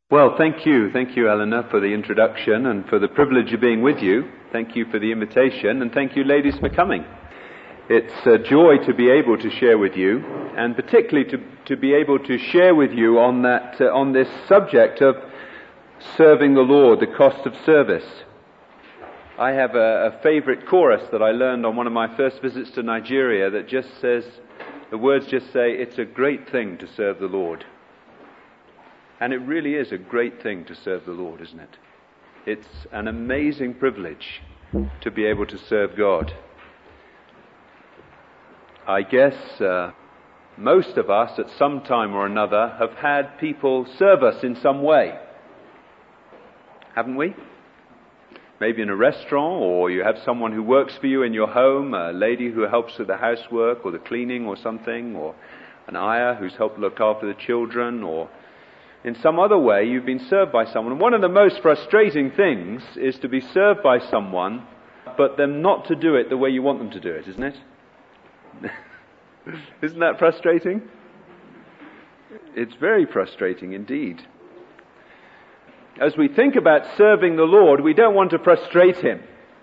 Well, thank you, Eleanor, for the introduction and for the privilege of being with you. Thank you for the invitation, and thank you, ladies, for coming. It's a joy to be able to share with you, and particularly to be able to share with you on this subject of serving the Lord, the cost of service. I have a favorite chorus that I learned on one of my first visits to Nigeria that just says, the words just say, "It's a great thing to serve the Lord." And it really is a great thing to serve the Lord, isn't it? It's an amazing privilege to be able to serve God. I guess most of us at some time or another have had people serve us in some way. Haven't we? Maybe in a restaurant, or you have someone who works for you in your home, a lady who helps with the housework or the cleaning or something, or an ayah who's helped look after the children, or in some other way you've been served by someone. And one of the most frustrating things is to be served by someone, but them not to do it the way you want them to do it, isn't it? Isn't that frustrating? It's very frustrating indeed. As we think about serving the Lord, we don't want to frustrate Him.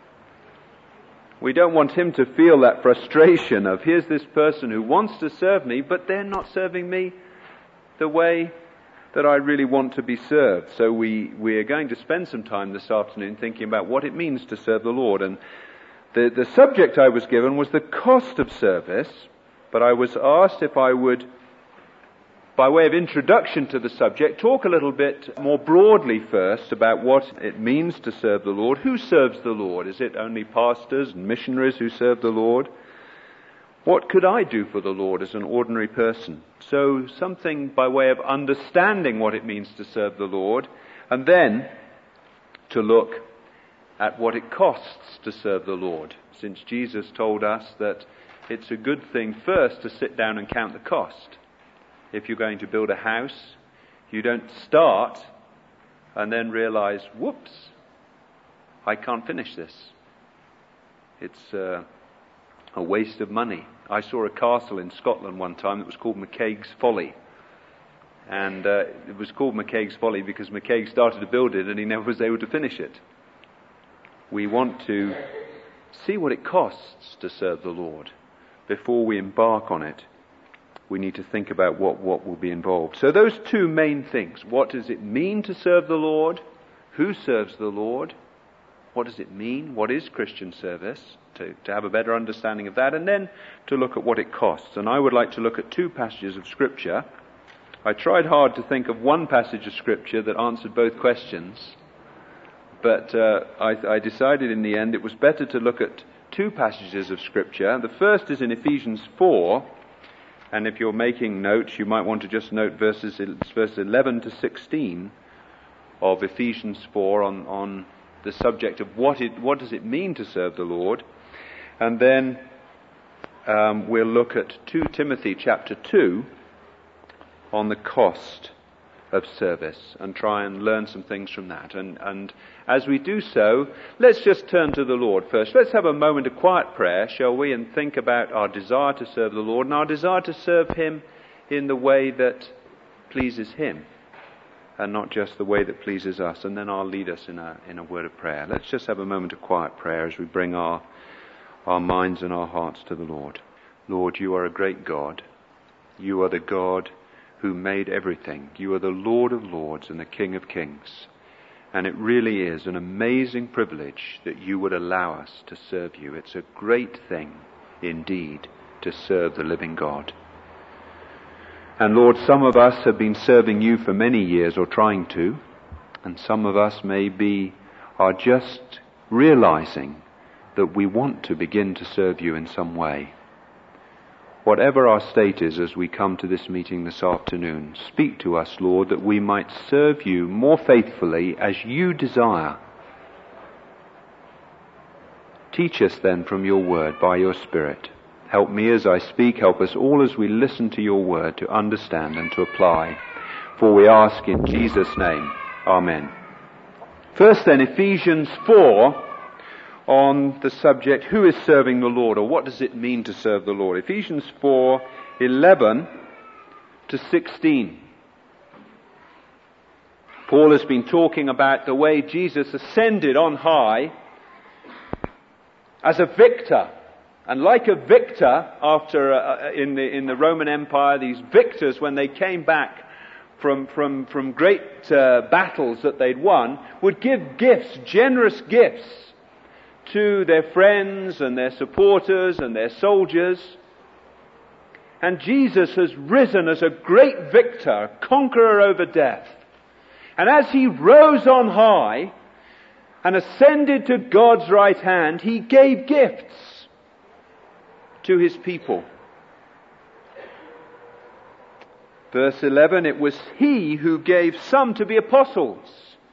We don't want Him to feel that frustration of, here's this person who wants to serve me, but they're not serving me the way that I really want to be served. So we are going to spend some time this afternoon thinking about what it means to serve the Lord. And the subject I was given was the cost of service, but I was asked if I would, by way of introduction to the subject, talk a little bit more broadly first about what it means to serve the Lord. Who serves the Lord? Is it only pastors and missionaries who serve the Lord? What could I do for the Lord as an ordinary person? So something by way of understanding what it means to serve the Lord, and then to look at what it costs to serve the Lord, since Jesus told us that it's a good thing first to sit down and count the cost. If you're going to build a house, you don't start and then realize, whoops, I can't finish this. It's a waste of money. I saw a castle in Scotland one time that was called McCaig's Folly. And it was called McCaig's Folly because McCaig started to build it and he never was able to finish it. We want to see what it costs to serve the Lord. Before we embark on it, we need to think about what will be involved. So those two main things. What does it mean to serve the Lord? Who serves the Lord? What does it mean? What is Christian service? To have a better understanding of that, and then to look at what it costs. And I would like to look at two passages of Scripture. I tried hard to think of one passage of Scripture that answered both questions, but I decided in the end it was better to look at two passages of Scripture. The first is in Ephesians 4, and if you're making notes, you might want to just note verses 11 to 16 of Ephesians 4 on the subject of what does it mean to serve the Lord. And then we'll look at 2 Timothy chapter 2 on the cost of service and try and learn some things from that. And as we do so, let's just turn to the Lord first. Let's have a moment of quiet prayer, shall we, and think about our desire to serve the Lord and our desire to serve Him in the way that pleases Him and not just the way that pleases us. And then I'll lead us in a word of prayer. Let's just have a moment of quiet prayer as we bring our minds and our hearts to the Lord. Lord, you are a great God. You are the God who made everything. You are the Lord of Lords and the King of Kings. And it really is an amazing privilege that you would allow us to serve you. It's a great thing indeed to serve the living God. And Lord, some of us have been serving you for many years or trying to, and some of us are just realizing that we want to begin to serve you in some way. Whatever our state is as we come to this meeting this afternoon, speak to us, Lord, that we might serve you more faithfully as you desire. Teach us then from your word by your Spirit. Help me as I speak, help us all as we listen to your word to understand and to apply. For we ask in Jesus' name. Amen. First then, Ephesians 4 on the subject, who is serving the Lord, or what does it mean to serve the Lord? Ephesians 4:11 to 16. Paul has been talking about the way Jesus ascended on high as a victor. And like a victor in the Roman Empire, these victors, when they came back from great battles that they'd won, would give gifts, generous gifts, to their friends and their supporters and their soldiers. And Jesus has risen as a great victor, a conqueror over death. And as he rose on high and ascended to God's right hand, he gave gifts to his people. Verse 11, it was he who gave some to be apostles,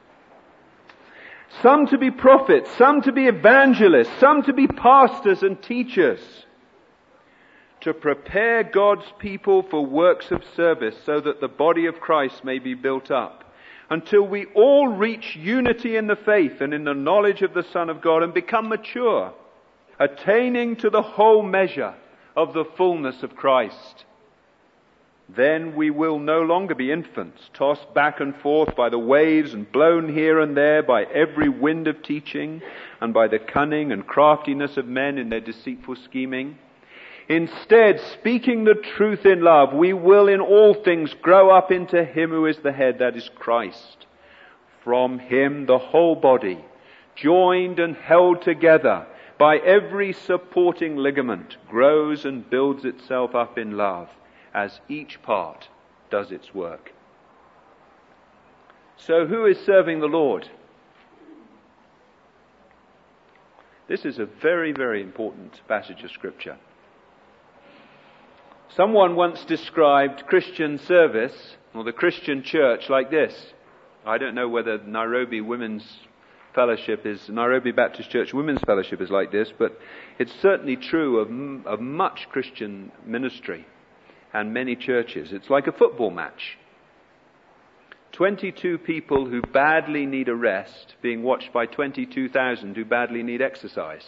some to be prophets, some to be evangelists, some to be pastors and teachers, to prepare God's people for works of service, so that the body of Christ may be built up, until we all reach unity in the faith and in the knowledge of the Son of God and become mature, attaining to the whole measure of the fullness of Christ. Then we will no longer be infants, tossed back and forth by the waves and blown here and there by every wind of teaching and by the cunning and craftiness of men in their deceitful scheming. Instead, speaking the truth in love, we will in all things grow up into him who is the head, that is Christ. From him the whole body, joined and held together by every supporting ligament, grows and builds itself up in love, as each part does its work. So who is serving the Lord? This is a very, very important passage of Scripture. Someone once described Christian service, or the Christian church, like this. I don't know whether Nairobi Baptist Church Women's Fellowship is like this, but it's certainly true of much Christian ministry and many churches. It's like a football match. 22 people who badly need a rest being watched by 22,000 who badly need exercise.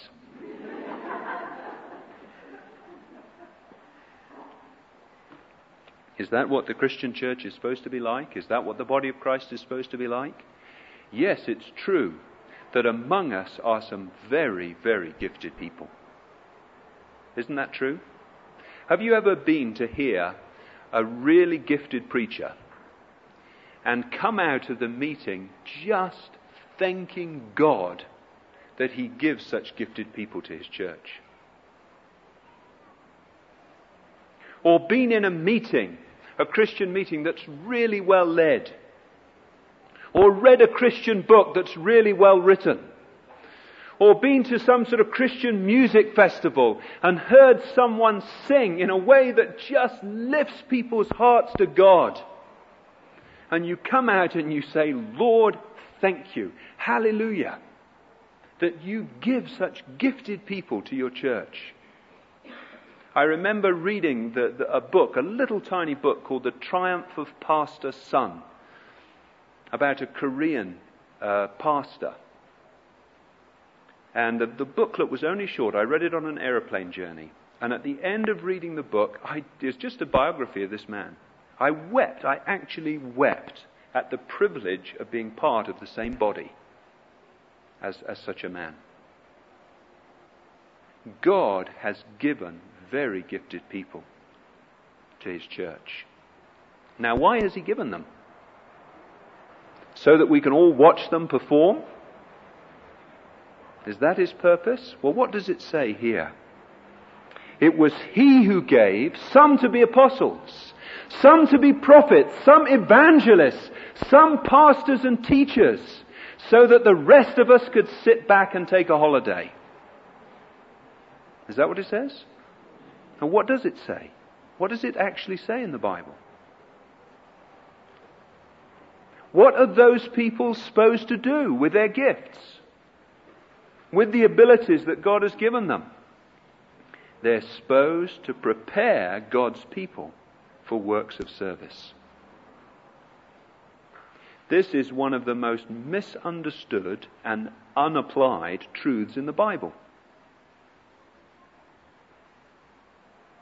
Is that what the Christian church is supposed to be like? Is that what the body of Christ is supposed to be like? Yes, it's true that among us are some very, very gifted people. Isn't that true? Have you ever been to hear a really gifted preacher and come out of the meeting just thanking God that he gives such gifted people to his church? Or been in a meeting, a Christian meeting that's really well led? Or read a Christian book that's really well written? Or been to some sort of Christian music festival and heard someone sing in a way that just lifts people's hearts to God? And you come out and you say, Lord, thank you, hallelujah, that you give such gifted people to your church. I remember reading a book, a little tiny book called The Triumph of Pastor Son, about a Korean pastor. And the booklet was only short. I read it on an aeroplane journey. And at the end of reading the book, it's just a biography of this man. I wept. I actually wept at the privilege of being part of the same body as such a man. God has given very gifted people to his church. Now, why has he given them? So that we can all watch them perform? Is that his purpose? Well, what does it say here? It was he who gave some to be apostles, some to be prophets, some evangelists, some pastors and teachers, so that the rest of us could sit back and take a holiday. Is that what it says? And what does it say? What does it actually say in the Bible? What are those people supposed to do with their gifts? With the abilities that God has given them? They're supposed to prepare God's people for works of service. This is one of the most misunderstood and unapplied truths in the Bible.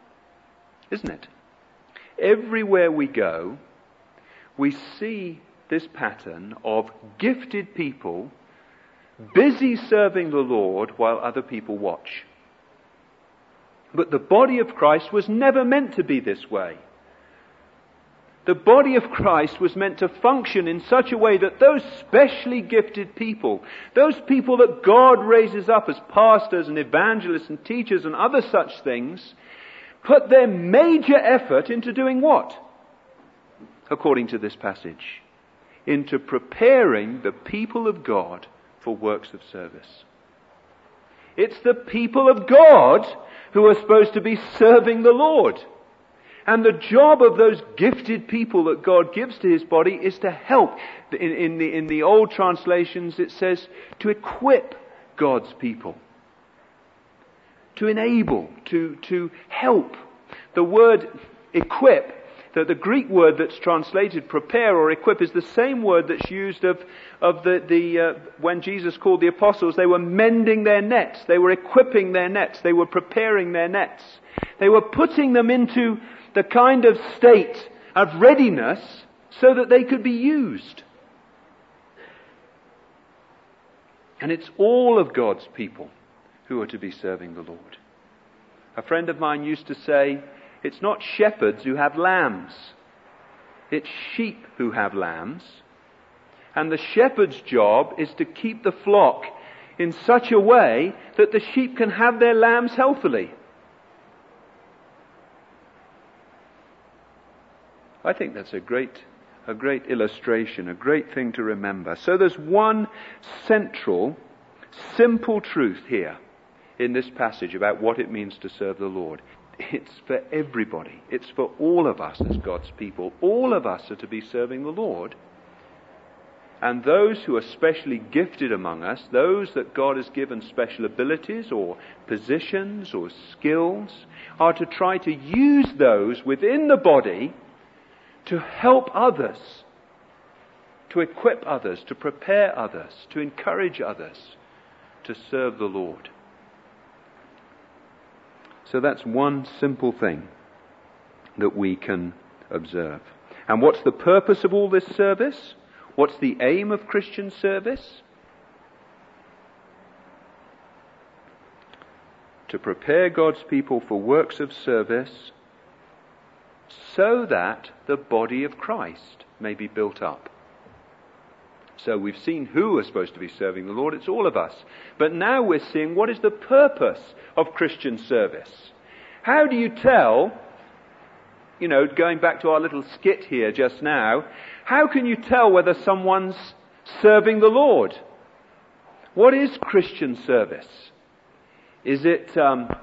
Isn't it? Everywhere we go, we see this pattern of gifted people busy serving the Lord while other people watch. But the body of Christ was never meant to be this way. The body of Christ was meant to function in such a way that those specially gifted people, those people that God raises up as pastors and evangelists and teachers and other such things, put their major effort into doing what? According to this passage, into preparing the people of God for works of service. It's the people of God who are supposed to be serving the Lord. And the job of those gifted people that God gives to His body is to help. In the old translations it says to equip God's people. To enable, to help. The word equip, the Greek word that's translated prepare or equip, is the same word that's used of when Jesus called the apostles. They were mending their nets, they were equipping their nets, they were preparing their nets. They were putting them into the kind of state of readiness so that they could be used. And it's all of God's people who are to be serving the Lord. A friend of mine used to say, it's not shepherds who have lambs, it's sheep who have lambs. And the shepherd's job is to keep the flock in such a way that the sheep can have their lambs healthily. I think that's a great illustration, a great thing to remember. So there's one central, simple truth here in this passage about what it means to serve the Lord. It's for everybody. It's for all of us as God's people. All of us are to be serving the Lord. And those who are specially gifted among us, those that God has given special abilities or positions or skills, are to try to use those within the body to help others, to equip others, to prepare others, to encourage others to serve the Lord. So that's one simple thing that we can observe. And what's the purpose of all this service? What's the aim of Christian service? To prepare God's people for works of service so that the body of Christ may be built up. So we've seen who are supposed to be serving the Lord. It's all of us. But now we're seeing what is the purpose of Christian service. How do you tell, going back to our little skit here just now, how can you tell whether someone's serving the Lord? What is Christian service? Is it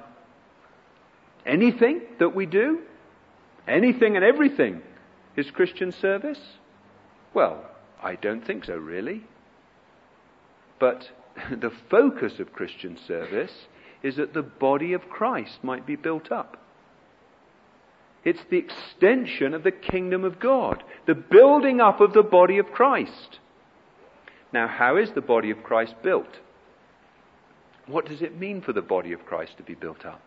anything that we do? Anything and everything is Christian service? Well, I don't think so, really. But the focus of Christian service is that the body of Christ might be built up. It's the extension of the kingdom of God, the building up of the body of Christ. Now, how is the body of Christ built? What does it mean for the body of Christ to be built up?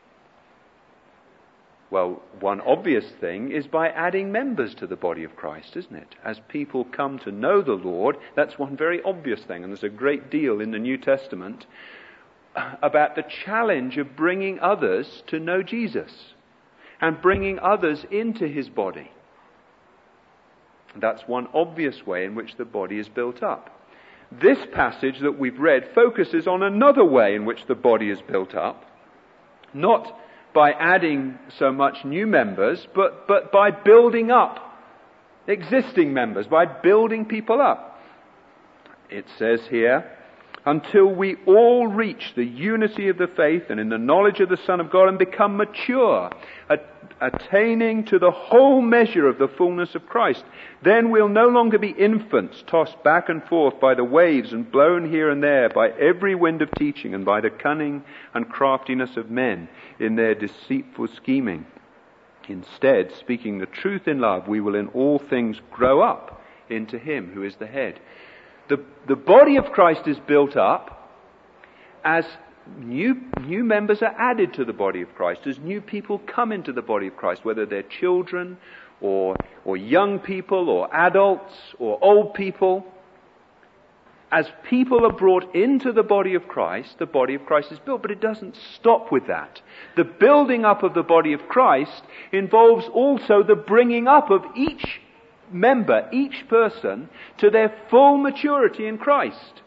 Well, one obvious thing is by adding members to the body of Christ, isn't it? As people come to know the Lord, that's one very obvious thing. And there's a great deal in the New Testament about the challenge of bringing others to know Jesus and bringing others into His body. That's one obvious way in which the body is built up. This passage that we've read focuses on another way in which the body is built up, not by adding so much new members, but by building up existing members, by building people up. It says here, until we all reach the unity of the faith and in the knowledge of the Son of God and become mature, attaining to the whole measure of the fullness of Christ. Then we'll no longer be infants, tossed back and forth by the waves and blown here and there by every wind of teaching and by the cunning and craftiness of men in their deceitful scheming. Instead, speaking the truth in love, we will in all things grow up into Him who is the head. The body of Christ is built up as new members are added to the body of Christ, as new people come into the body of Christ, whether they're children or young people, or adults, or old people. As people are brought into the body of Christ is built, but it doesn't stop with that. The building up of the body of Christ involves also the bringing up of each member, each person, to their full maturity in Christ.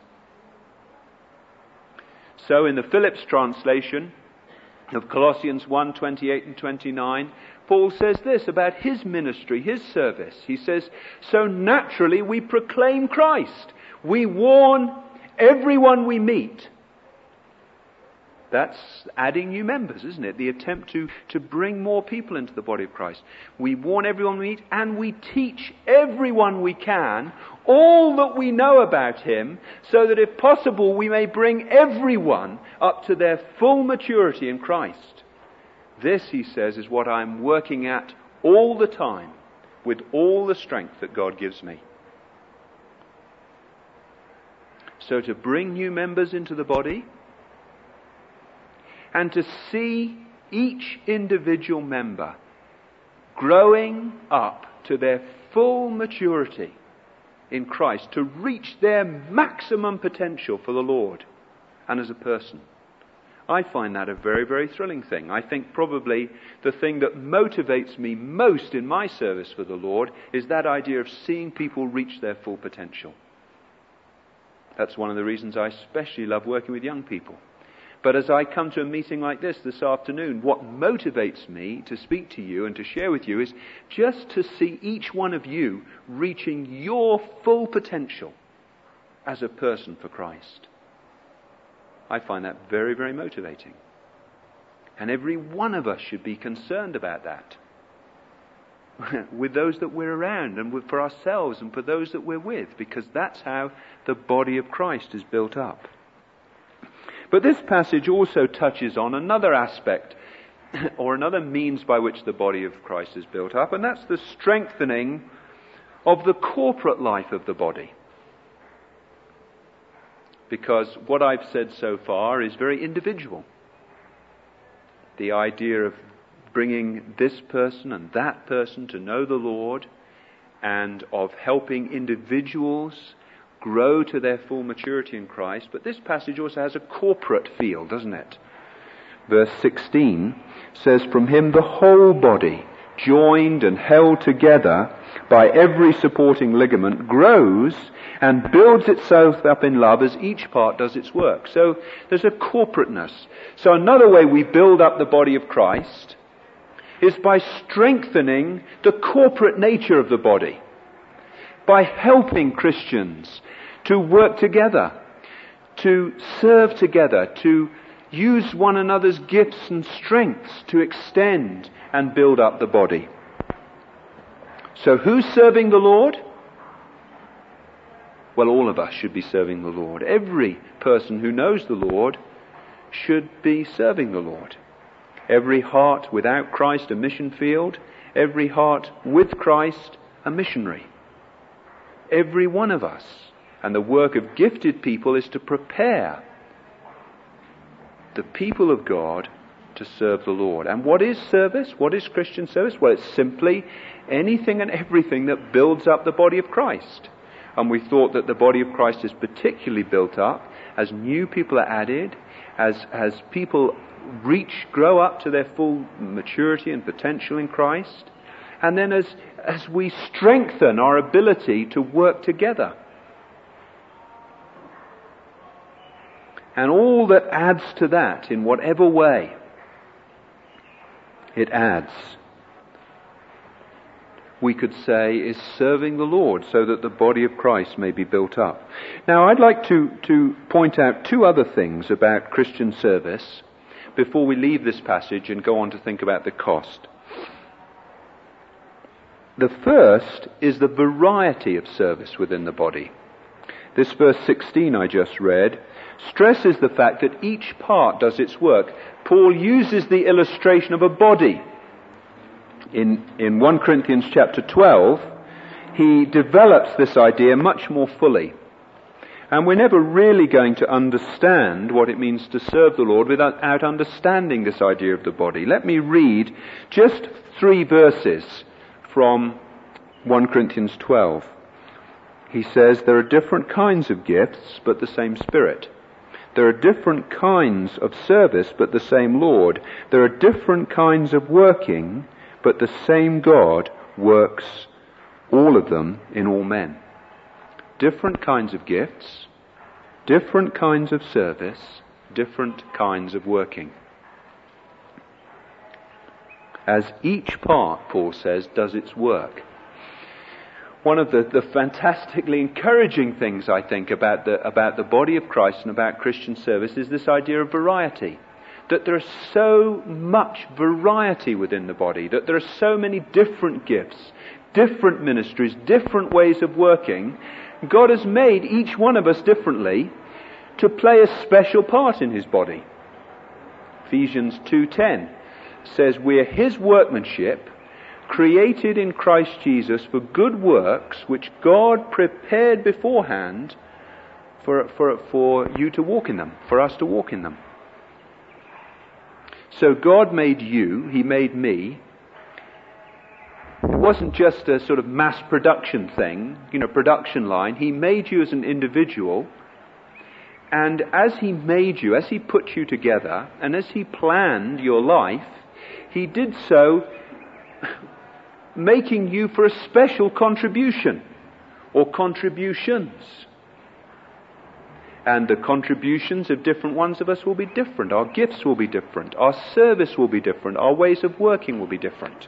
So in the Phillips translation of Colossians 1:28 and 29, Paul says this about his ministry, his service. He says, "So naturally we proclaim Christ. We warn everyone we meet." That's adding new members, isn't it? The attempt to bring more people into the body of Christ. We warn everyone we meet, and we teach everyone we can all that we know about Him, so that if possible we may bring everyone up to their full maturity in Christ. This, he says, is what I'm working at all the time, with all the strength that God gives me. So to bring new members into the body, and to see each individual member growing up to their full maturity in Christ, to reach their maximum potential for the Lord and as a person. I find that a very, very thrilling thing. I think probably the thing that motivates me most in my service for the Lord is that idea of seeing people reach their full potential. That's one of the reasons I especially love working with young people. But as I come to a meeting like this afternoon, what motivates me to speak to you and to share with you is just to see each one of you reaching your full potential as a person for Christ. I find that very, very motivating. And every one of us should be concerned about that. With those that we're around, and for ourselves, and for those that we're with, because that's how the body of Christ is built up. But this passage also touches on another aspect, or another means by which the body of Christ is built up, and that's the strengthening of the corporate life of the body. Because what I've said so far is very individual. The idea of bringing this person and that person to know the Lord, and of helping individuals grow to their full maturity in Christ. But this passage also has a corporate feel, doesn't it? Verse 16 says, "From him the whole body, joined and held together by every supporting ligament, grows and builds itself up in love as each part does its work." So there's a corporateness. So another way we build up the body of Christ is by strengthening the corporate nature of the body, by helping Christians to work together, to serve together, to use one another's gifts and strengths to extend and build up the body. So who's serving the Lord? Well, all of us should be serving the Lord. Every person who knows the Lord should be serving the Lord. Every heart without Christ a mission field, every heart with Christ a missionary. Every one of us. And the work of gifted people is to prepare the people of God to serve the Lord. And what is service? What is Christian service? Well, it's simply anything and everything that builds up the body of Christ. And we thought that the body of Christ is particularly built up as new people are added, as people grow up to their full maturity and potential in Christ, and then as we strengthen our ability to work together. And all that adds to that, in whatever way it adds, we could say is serving the Lord so that the body of Christ may be built up. Now I'd like to point out two other things about Christian service before we leave this passage and go on to think about the cost. The first is the variety of service within the body. This verse 16 I just read stresses the fact that each part does its work. Paul uses the illustration of a body. In 1 Corinthians chapter 12, he develops this idea much more fully. And we're never really going to understand what it means to serve the Lord without understanding this idea of the body. Let me read just 3 verses from 1 Corinthians 12. He says, there are different kinds of gifts, but the same Spirit. There are different kinds of service, but the same Lord. There are different kinds of working, but the same God works all of them in all men. Different kinds of gifts, different kinds of service, different kinds of working. As each part, Paul says, does its work. One of the fantastically encouraging things, I think, about the body of Christ and about Christian service is this idea of variety. That there is so much variety within the body, that there are so many different gifts, different ministries, different ways of working. God has made each one of us differently to play a special part in His body. Ephesians 2:10 says, we're His workmanship, created in Christ Jesus for good works, which God prepared beforehand for you to walk in them, for us to walk in them. So God made you, He made me. It wasn't just a sort of mass production thing, production line. He made you as an individual. And as He made you, as He put you together, and as He planned your life, He did so making you for a special contribution, or contributions. And the contributions of different ones of us will be different. Our gifts will be different. Our service will be different. Our ways of working will be different.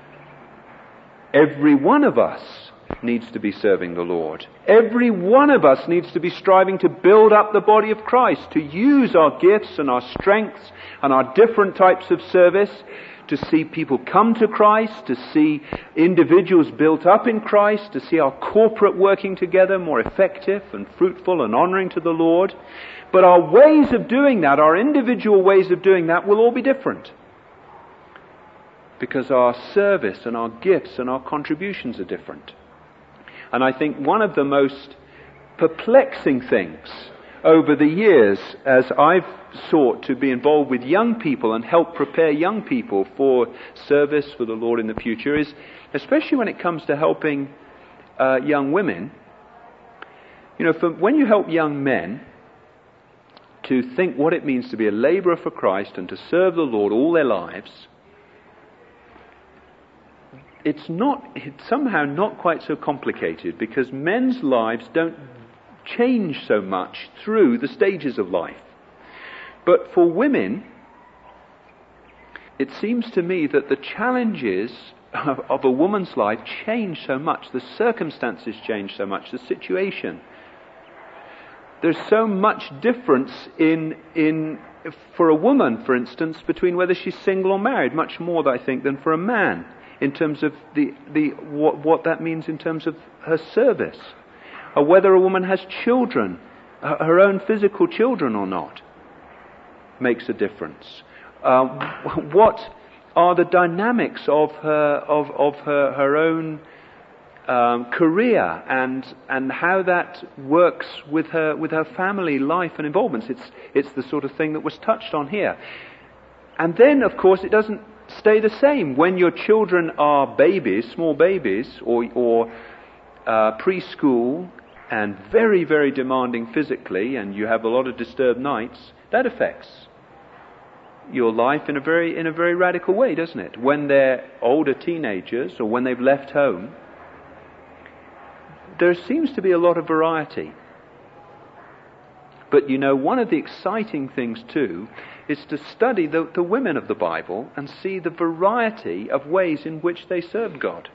Every one of us needs to be serving the Lord. Every one of us needs to be striving to build up the body of Christ, to use our gifts and our strengths and our different types of service to see people come to Christ, to see individuals built up in Christ, to see our corporate working together more effective and fruitful and honouring to the Lord. But our ways of doing that, our individual ways of doing that, will all be different. Because our service and our gifts and our contributions are different. And I think one of the most perplexing things over the years, as I've sought to be involved with young people and help prepare young people for service for the Lord in the future, is, especially when it comes to helping young women, when you help young men to think what it means to be a labourer for Christ and to serve the Lord all their lives, it's somehow not quite so complicated, because men's lives don't change so much through the stages of life. But for women, it seems to me that the challenges of a woman's life change so much, the circumstances change so much, the situation. There's so much difference in for a woman, for instance, between whether she's single or married, much more, I think, than for a man, in terms of what that means in terms of her service, or whether a woman has children, her own physical children or not, makes a difference. What are the dynamics of her own career and how that works with her family life and involvements? It's the sort of thing that was touched on here. And then, of course, it doesn't stay the same when your children are babies, small babies, or preschool, and very, very demanding physically, and you have a lot of disturbed nights. That affects your life in a very radical way, doesn't it? When they're older teenagers, or when they've left home, there seems to be a lot of variety. But one of the exciting things too is to study the women of the Bible and see the variety of ways in which they served God.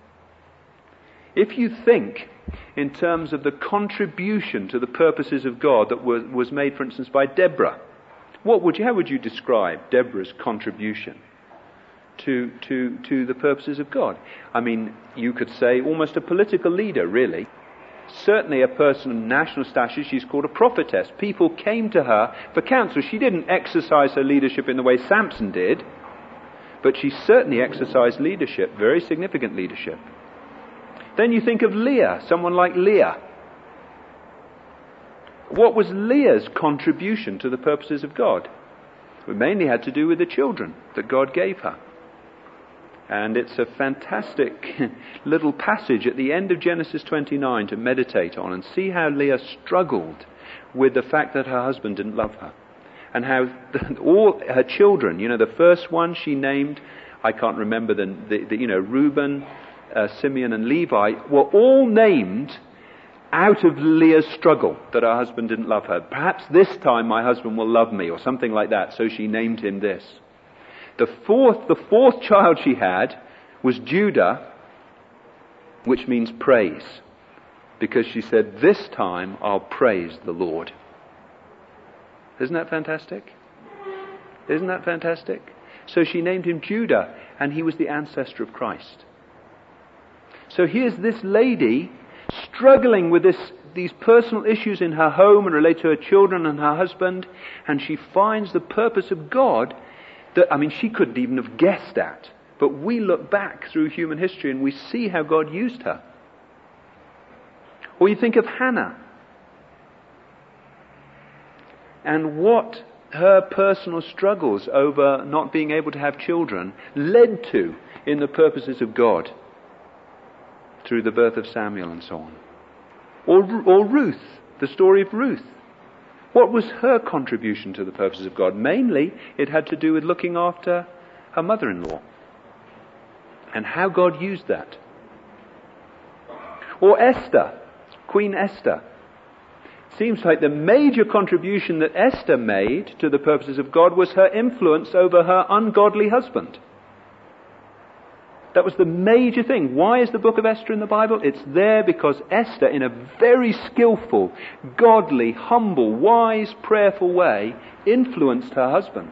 If you think in terms of the contribution to the purposes of God that was made, for instance, by Deborah, how would you describe Deborah's contribution to the purposes of God? I mean, you could say almost a political leader, really. Certainly a person of national stature. She's called a prophetess. People came to her for counsel. She didn't exercise her leadership in the way Samson did, but she certainly exercised leadership, very significant leadership. Then you think of Leah, someone like Leah. What was Leah's contribution to the purposes of God? It mainly had to do with the children that God gave her. And it's a fantastic little passage at the end of Genesis 29 to meditate on and see how Leah struggled with the fact that her husband didn't love her. And how all her children, the first one she named, I can't remember Reuben, Simeon and Levi, were all named out of Leah's struggle that her husband didn't love her. Perhaps this time my husband will love me, or something like that, so she named him this. The fourth child she had was Judah, which means praise, because she said, this time I'll praise the Lord. Isn't that fantastic? Isn't that fantastic? So she named him Judah, and he was the ancestor of Christ. So here's this lady struggling with these personal issues in her home and relate to her children and her husband, and she finds the purpose of God that, she couldn't even have guessed at. But we look back through human history and we see how God used her. Or you think of Hannah, and what her personal struggles over not being able to have children led to in the purposes of God through the birth of Samuel and so on. Or Ruth, the story of Ruth. What was her contribution to the purposes of God? Mainly, it had to do with looking after her mother-in-law and how God used that. Or Esther, Queen Esther. Seems like the major contribution that Esther made to the purposes of God was her influence over her ungodly husband. That was the major thing. Why is the book of Esther in the Bible? It's there because Esther, in a very skillful, godly, humble, wise, prayerful way, influenced her husband.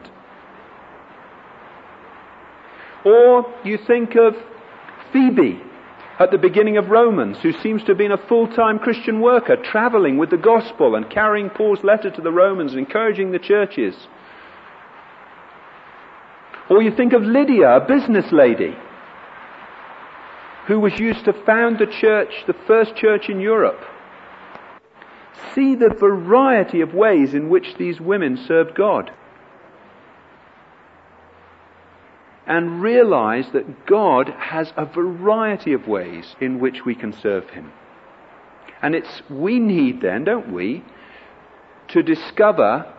Or you think of Phoebe at the beginning of Romans, who seems to have been a full-time Christian worker, travelling with the gospel and carrying Paul's letter to the Romans, encouraging the churches. Or you think of Lydia, a business lady, who was used to found the church, the first church in Europe. See the variety of ways in which these women served God. And realize that God has a variety of ways in which we can serve Him. And we need then, don't we, to discover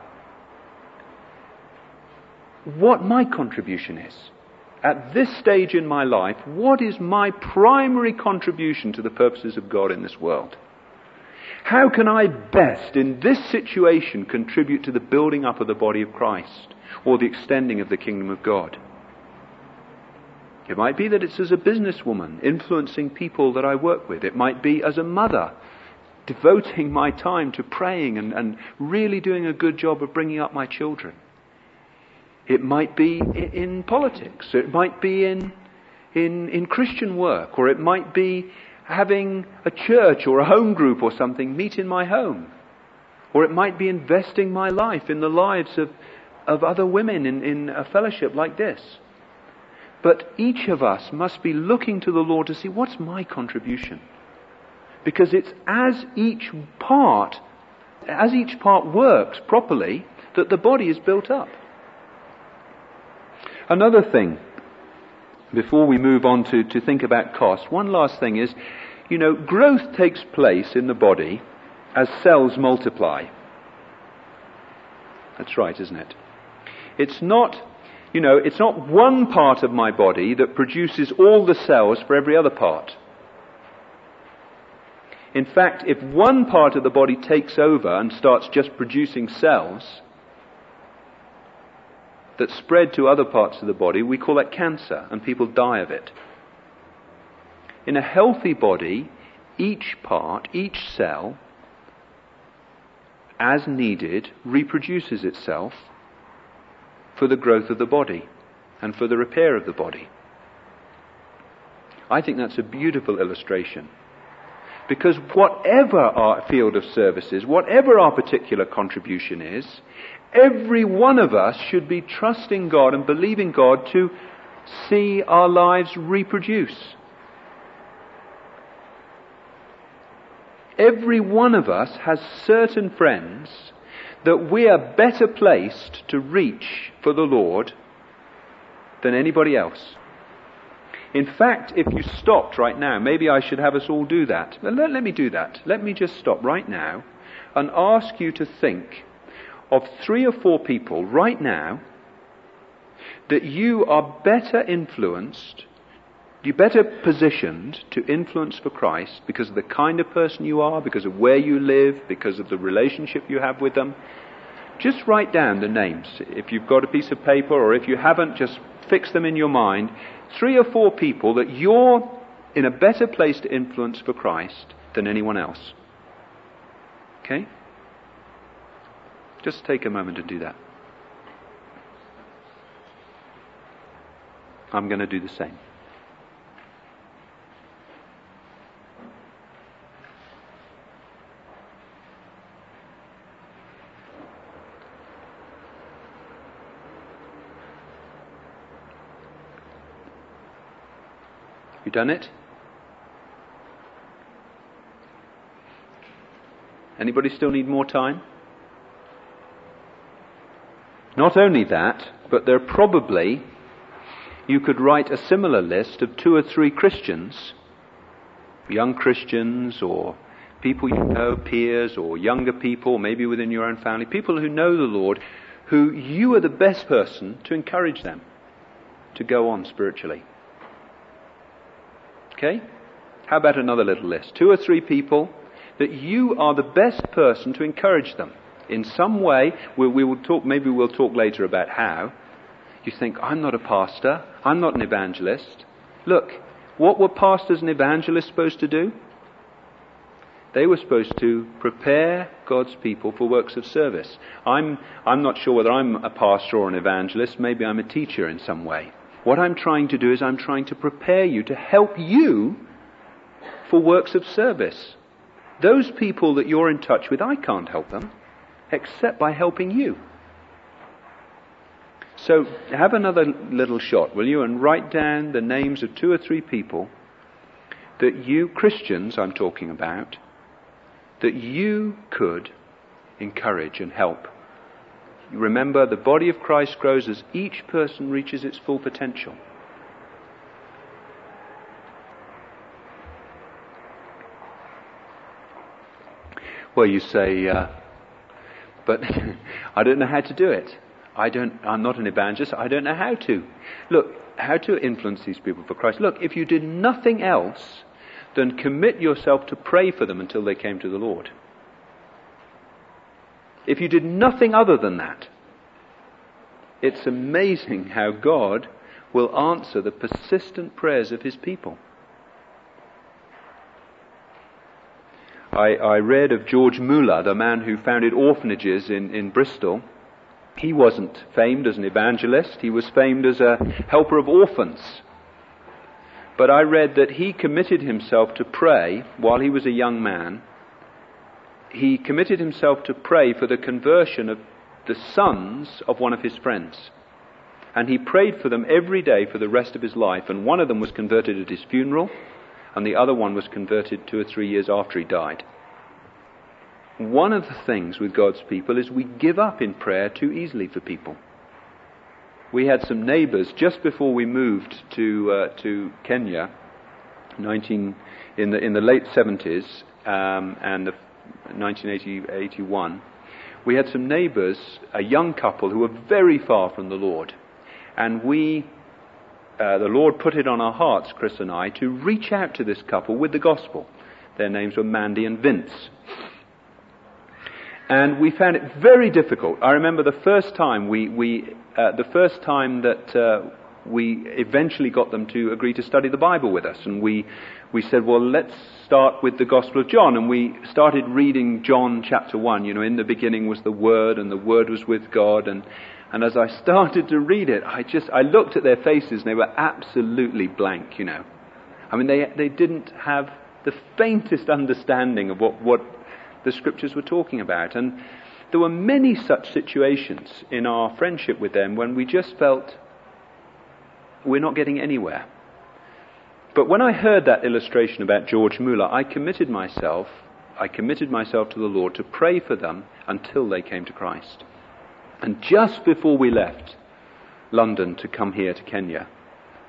what my contribution is. At this stage in my life, what is my primary contribution to the purposes of God in this world? How can I best, in this situation, contribute to the building up of the body of Christ, or the extending of the kingdom of God? It might be that it's as a businesswoman, influencing people that I work with. It might be as a mother, devoting my time to praying and really doing a good job of bringing up my children. It might be in politics. It might be in Christian work. Or it might be having a church or a home group or something meet in my home. Or it might be investing my life in the lives of other women in a fellowship like this. But each of us must be looking to the Lord to see, what's my contribution? Because it's as each part works properly that the body is built up. Another thing, before we move on to think about cost, one last thing is, growth takes place in the body as cells multiply. That's right, isn't it? It's not one part of my body that produces all the cells for every other part. In fact, if one part of the body takes over and starts just producing cells that spread to other parts of the body, we call that cancer, and people die of it. In a healthy body, each part, each cell, as needed, reproduces itself for the growth of the body and for the repair of the body. I think that's a beautiful illustration. Because whatever our field of service is, whatever our particular contribution is, every one of us should be trusting God and believing God to see our lives reproduce. Every one of us has certain friends that we are better placed to reach for the Lord than anybody else. In fact, if you stopped right now, maybe I should have us all do that. Let me do that. Let me just stop right now and ask you to think of 3 or 4 people right now that you are better influenced, you're better positioned to influence for Christ because of the kind of person you are, because of where you live, because of the relationship you have with them. Just write down the names. If you've got a piece of paper, or if you haven't, just fix them in your mind. 3 or 4 people that you're in a better place to influence for Christ than anyone else. Okay? Just take a moment to do that. I'm going to do the same. You done it? Anybody still need more time? Not only that, but there probably, you could write a similar list of 2 or 3 Christians, young Christians or people you know, peers or younger people, maybe within your own family, people who know the Lord, who you are the best person to encourage them to go on spiritually. Okay? How about another little list? 2 or 3 people that you are the best person to encourage them. In some way, we will talk, maybe we'll talk later about how. You think, I'm not a pastor, I'm not an evangelist. Look, what were pastors and evangelists supposed to do? They were supposed to prepare God's people for works of service. I'm not sure whether I'm a pastor or an evangelist, maybe I'm a teacher in some way. What I'm trying to do is I'm trying to prepare you, to help you for works of service. Those people that you're in touch with, I can't help them, except by helping you. So have another little shot, will you, and write down the names of 2 or 3 people that you, Christians I'm talking about, that you could encourage and help. Remember, the body of Christ grows as each person reaches its full potential. Well, you say, but I don't know how to do it. I'm not an evangelist. I don't know how to. Look, how to influence these people for Christ. Look, if you did nothing else, then commit yourself to pray for them until they came to the Lord. If you did nothing other than that, it's amazing how God will answer the persistent prayers of His people. I read of George Muller, the man who founded orphanages in Bristol. He wasn't famed as an evangelist, he was famed as a helper of orphans. But I read that he committed himself to pray while he was a young man. He committed himself to pray for the conversion of the sons of one of his friends. And he prayed for them every day for the rest of his life. And one of them was converted at his funeral, and the other one was converted 2 or 3 years after he died. One of the things with God's people is we give up in prayer too easily for people. We had some neighbours just before we moved to Kenya, in the late 70s and 1981. We had some neighbours, a young couple who were very far from the Lord, and the Lord put it on our hearts, Chris and I, to reach out to this couple with the gospel. Their names were Mandy and Vince. And we found it very difficult. I remember the first time that we eventually got them to agree to study the Bible with us. And we said, well, let's start with the Gospel of John. And we started reading John chapter 1. You know, in the beginning was the Word, and the Word was with God. And as I started to read it, I looked at their faces, and they were absolutely blank, you know. I mean, they didn't have the faintest understanding of what the Scriptures were talking about. And there were many such situations in our friendship with them when we just felt we're not getting anywhere. But when I heard that illustration about George Muller, I committed myself to the Lord to pray for them until they came to Christ. And just before we left London to come here to Kenya,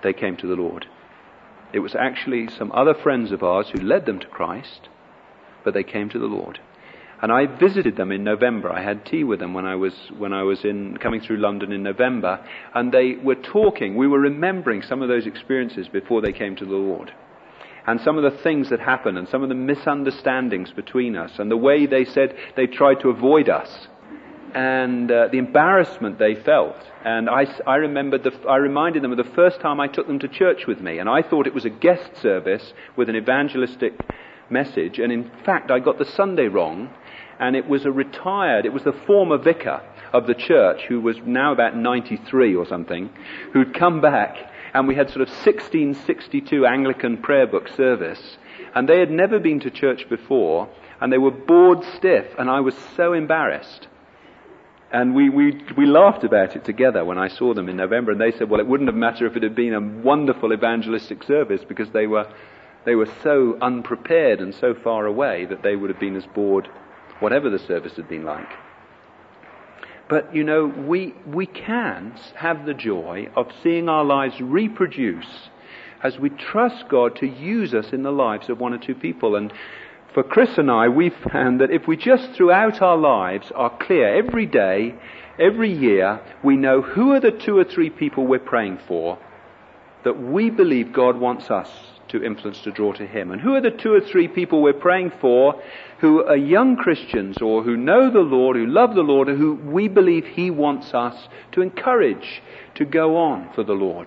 they came to the Lord. It was actually some other friends of ours who led them to Christ, but they came to the Lord. And I visited them in November. I had tea with them when I was coming through London in November, and they were talking. We were remembering some of those experiences before they came to the Lord, and some of the things that happened, and some of the misunderstandings between us, and the way they said they tried to avoid us, and the embarrassment they felt. And I reminded them of the first time I took them to church with me, and I thought it was a guest service with an evangelistic message, and in fact I got the Sunday wrong, and it was the former vicar of the church, who was now about 93 or something, who'd come back, and we had sort of 1662 Anglican prayer book service, and they had never been to church before, and they were bored stiff, and I was so embarrassed. And we laughed about it together when I saw them in November, and they said, well, it wouldn't have mattered if it had been a wonderful evangelistic service, because they were so unprepared and so far away that they would have been as bored, whatever the service had been like. But, you know, we can have the joy of seeing our lives reproduce as we trust God to use us in the lives of one or two people. And for Chris and I, we found that if we just throughout our lives are clear every day, every year, we know who are the 2 or 3 people we're praying for that we believe God wants us to influence, to draw to Him. And who are the 2 or 3 people we're praying for who are young Christians or who know the Lord, who love the Lord, or who we believe He wants us to encourage to go on for the Lord.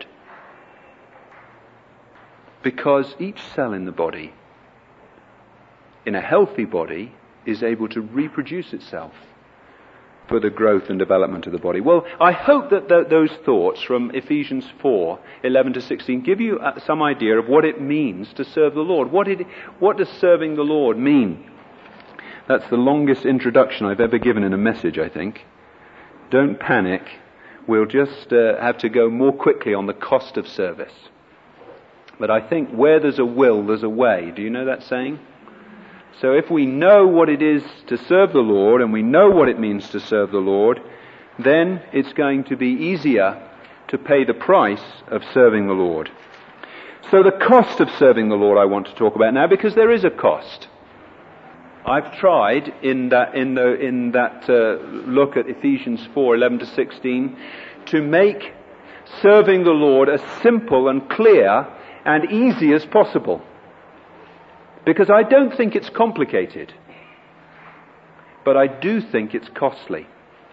Because each cell in the body, in a healthy body, is able to reproduce itself for the growth and development of the body. Well, I hope that those thoughts from Ephesians 4:11-16 give you some idea of what it means to serve the Lord. What does serving the Lord mean? That's the longest introduction I've ever given in a message, I think. Don't panic. We'll just have to go more quickly on the cost of service. But I think where there's a will, there's a way. Do you know that saying? So if we know what it is to serve the Lord, and we know what it means to serve the Lord, then it's going to be easier to pay the price of serving the Lord. So the cost of serving the Lord I want to talk about now, because there is a cost. I've tried in that look at Ephesians 4:11-16 to make serving the Lord as simple and clear and easy as possible. Because I don't think it's complicated, but I do think it's costly.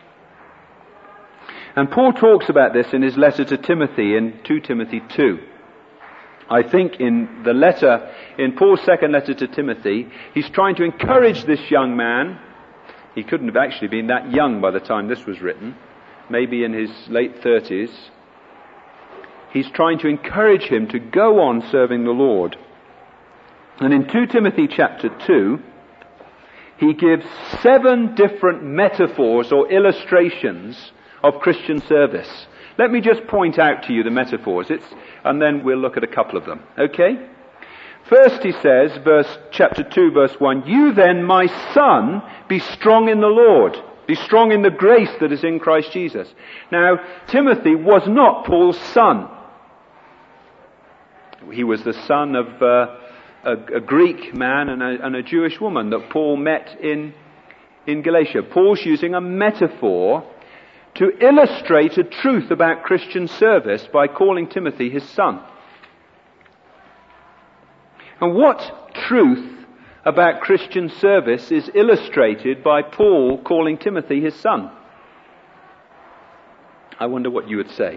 And Paul talks about this in his letter to Timothy in 2 Timothy 2. I think in Paul's second letter to Timothy, he's trying to encourage this young man. He couldn't have actually been that young by the time this was written, maybe in his late 30s. He's trying to encourage him to go on serving the Lord. And in 2 Timothy chapter 2, he gives 7 different metaphors or illustrations of Christian service. Let me just point out to you the metaphors, and then we'll look at a couple of them. Okay? First he says, chapter 2, verse 1, "You then, my son, be strong in the Lord. Be strong in the grace that is in Christ Jesus." Now, Timothy was not Paul's son. He was the son of a Greek man and a Jewish woman that Paul met in Galatia. Paul's using a metaphor to illustrate a truth about Christian service by calling Timothy his son. And what truth about Christian service is illustrated by Paul calling Timothy his son? I wonder what you would say.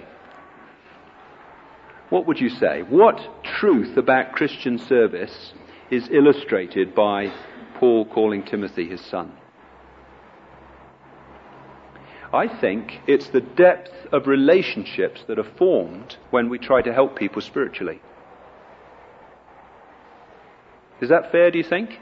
What would you say? What truth about Christian service is illustrated by Paul calling Timothy his son? I think it's the depth of relationships that are formed when we try to help people spiritually. Is that fair, do you think?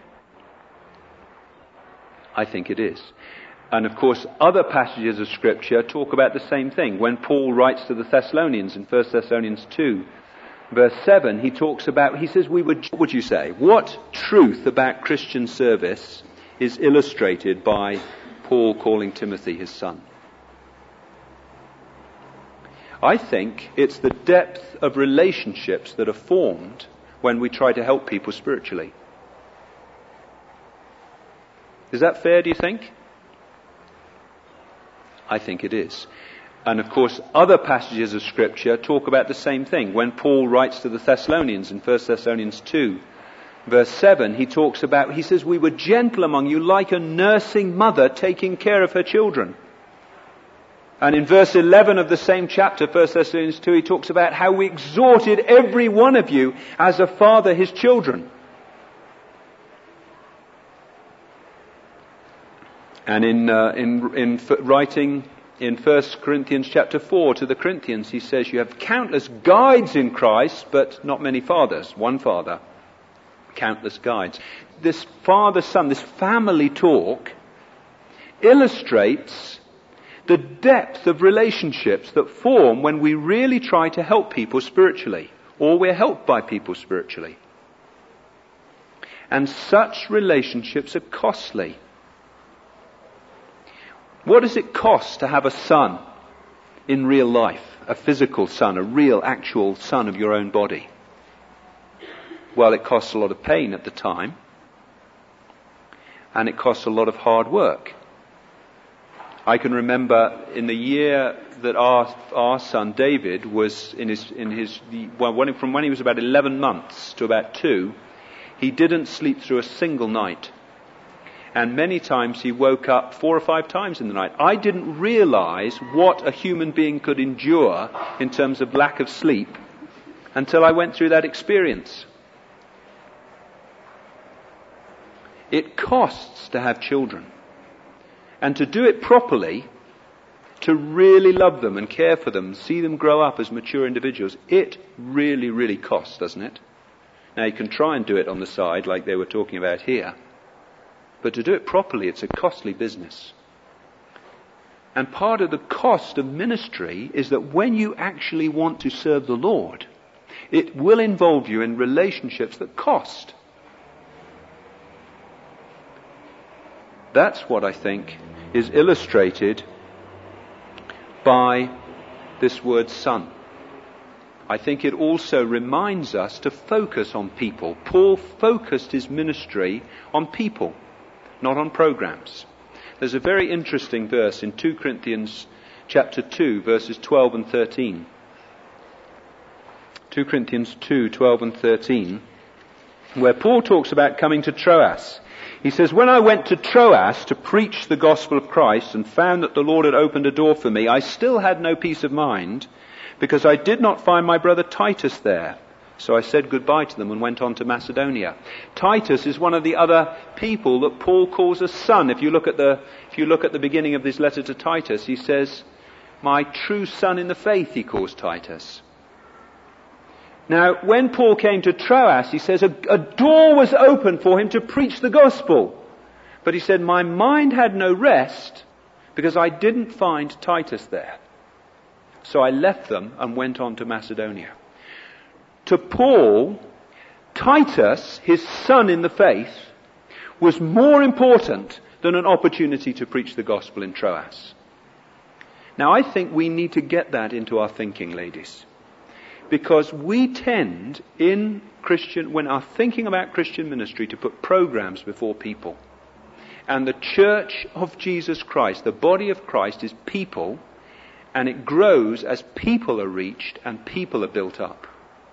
I think it is. And of course, other passages of Scripture talk about the same thing. When Paul writes to the Thessalonians in 1 Thessalonians 2, verse 7, he says, what would you say? What truth about Christian service is illustrated by Paul calling Timothy his son? I think it's the depth of relationships that are formed when we try to help people spiritually. Is that fair, do you think? I think it is. And of course, other passages of Scripture talk about the same thing. When Paul writes to the Thessalonians in 1 Thessalonians 2, verse 7, he says, we were gentle among you like a nursing mother taking care of her children. And in verse 11 of the same chapter, 1 Thessalonians 2, he talks about how we exhorted every one of you as a father his children. And in writing in 1 Corinthians chapter 4 to the Corinthians, he says, you have countless guides in Christ, but not many fathers. One father, countless guides. This father-son, this family talk, illustrates the depth of relationships that form when we really try to help people spiritually, or we're helped by people spiritually. And such relationships are costly. What does it cost to have a son in real life? A physical son, a real, actual son of your own body? Well, it costs a lot of pain at the time. And it costs a lot of hard work. I can remember in the year that our son David was from when he was about 11 months to about 2, he didn't sleep through a single night. And many times he woke up 4 or 5 times in the night. I didn't realize what a human being could endure in terms of lack of sleep until I went through that experience. It costs to have children. And to do it properly, to really love them and care for them, see them grow up as mature individuals, it really, really costs, doesn't it? Now you can try and do it on the side like they were talking about here. But to do it properly, it's a costly business. And part of the cost of ministry is that when you actually want to serve the Lord, it will involve you in relationships that cost. That's what I think is illustrated by this word son. I think it also reminds us to focus on people. Paul focused his ministry on people, not on programs. There's a very interesting verse in 2 Corinthians chapter 2, verses 12 and 13. 2 Corinthians 2, 12 and 13, where Paul talks about coming to Troas. He says, when I went to Troas to preach the gospel of Christ and found that the Lord had opened a door for me, I still had no peace of mind because I did not find my brother Titus there. So I said goodbye to them and went on to Macedonia. Titus is one of the other people that Paul calls a son. If you look at the beginning of this letter to Titus, he says, my true son in the faith, he calls Titus. Now, when Paul came to Troas, he says a door was open for him to preach the gospel. But he said, my mind had no rest because I didn't find Titus there. So I left them and went on to Macedonia. To Paul, Titus, his son in the faith, was more important than an opportunity to preach the gospel in Troas. Now, I think we need to get that into our thinking, ladies. Because we tend, when are thinking about Christian ministry, to put programs before people. And the church of Jesus Christ, the body of Christ, is people, and it grows as people are reached and people are built up.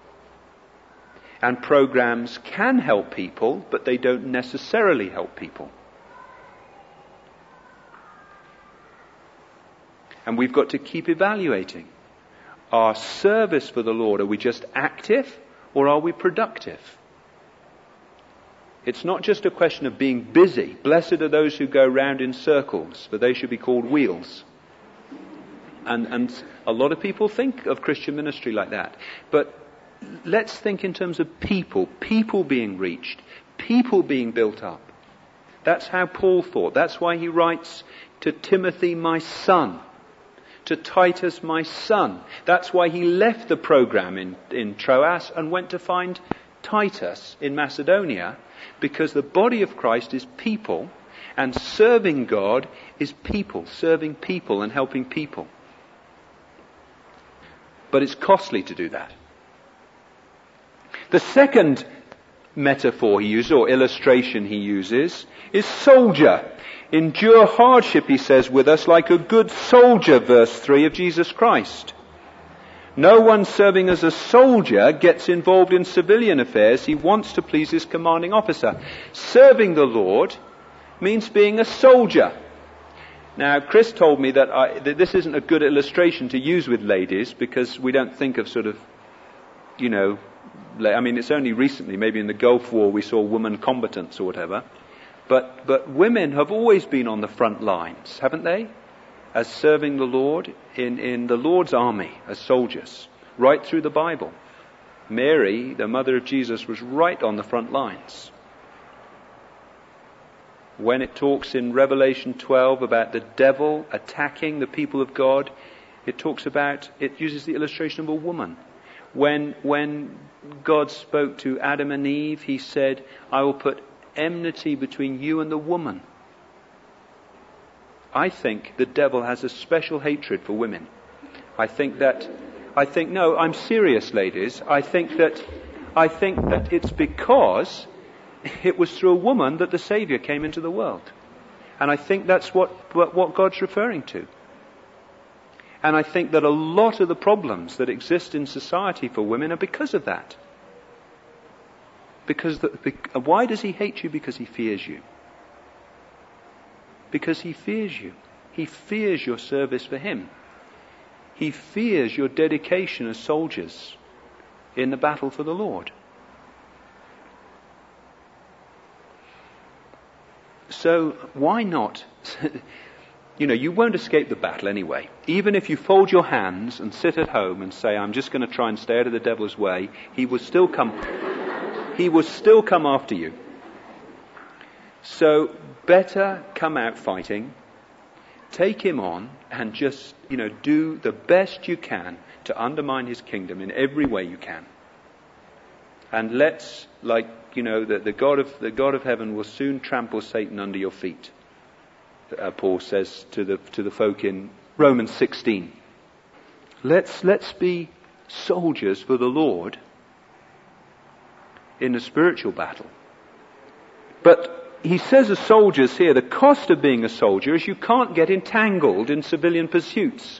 And programs can help people, but they don't necessarily help people. And we've got to keep evaluating. Our service for the Lord, are we just active or are we productive? It's not just a question of being busy. Blessed are those who go round in circles, for they should be called wheels. And a lot of people think of Christian ministry like that. But let's think in terms of people being reached, people being built up. That's how Paul thought. That's why he writes to Timothy, my son. To Titus, my son. That's why he left the program in Troas and went to find Titus in Macedonia, because the body of Christ is people, and serving God is people, serving people and helping people. But it's costly to do that. The second metaphor he uses, or illustration he uses, is soldier. Endure hardship, he says, with us like a good soldier, verse 3 of Jesus Christ. No one serving as a soldier gets involved in civilian affairs. He wants to please his commanding officer. Serving the Lord means being a soldier. Now, Chris told me that this isn't a good illustration to use with ladies because we don't think of sort of, it's only recently, maybe in the Gulf War, we saw women combatants or whatever. But women have always been on the front lines, haven't they? As serving the Lord in the Lord's army as soldiers, right through the Bible. Mary, the mother of Jesus, was right on the front lines. When it talks in Revelation 12 about the devil attacking the people of God, it uses the illustration of a woman. When God spoke to Adam and Eve, he said, I will put enmity between you and the woman. I think the devil has a special hatred for women. No, I'm serious, ladies. I think that it's because it was through a woman that the Saviour came into the world. And I think that's what God's referring to. And I think that a lot of the problems that exist in society for women are because of that. Why does he hate you? Because he fears you. Because he fears you. He fears your service for him. He fears your dedication as soldiers in the battle for the Lord. So why not? You won't escape the battle anyway. Even if you fold your hands and sit at home and say, I'm just going to try and stay out of the devil's way, he will still come after you. So better come out fighting, take him on, and just, do the best you can to undermine his kingdom in every way you can. And let's, the God of heaven will soon trample Satan under your feet. Paul says to the folk in Romans 16. Let's be soldiers for the Lord in a spiritual battle. But he says as soldiers here, the cost of being a soldier is you can't get entangled in civilian pursuits.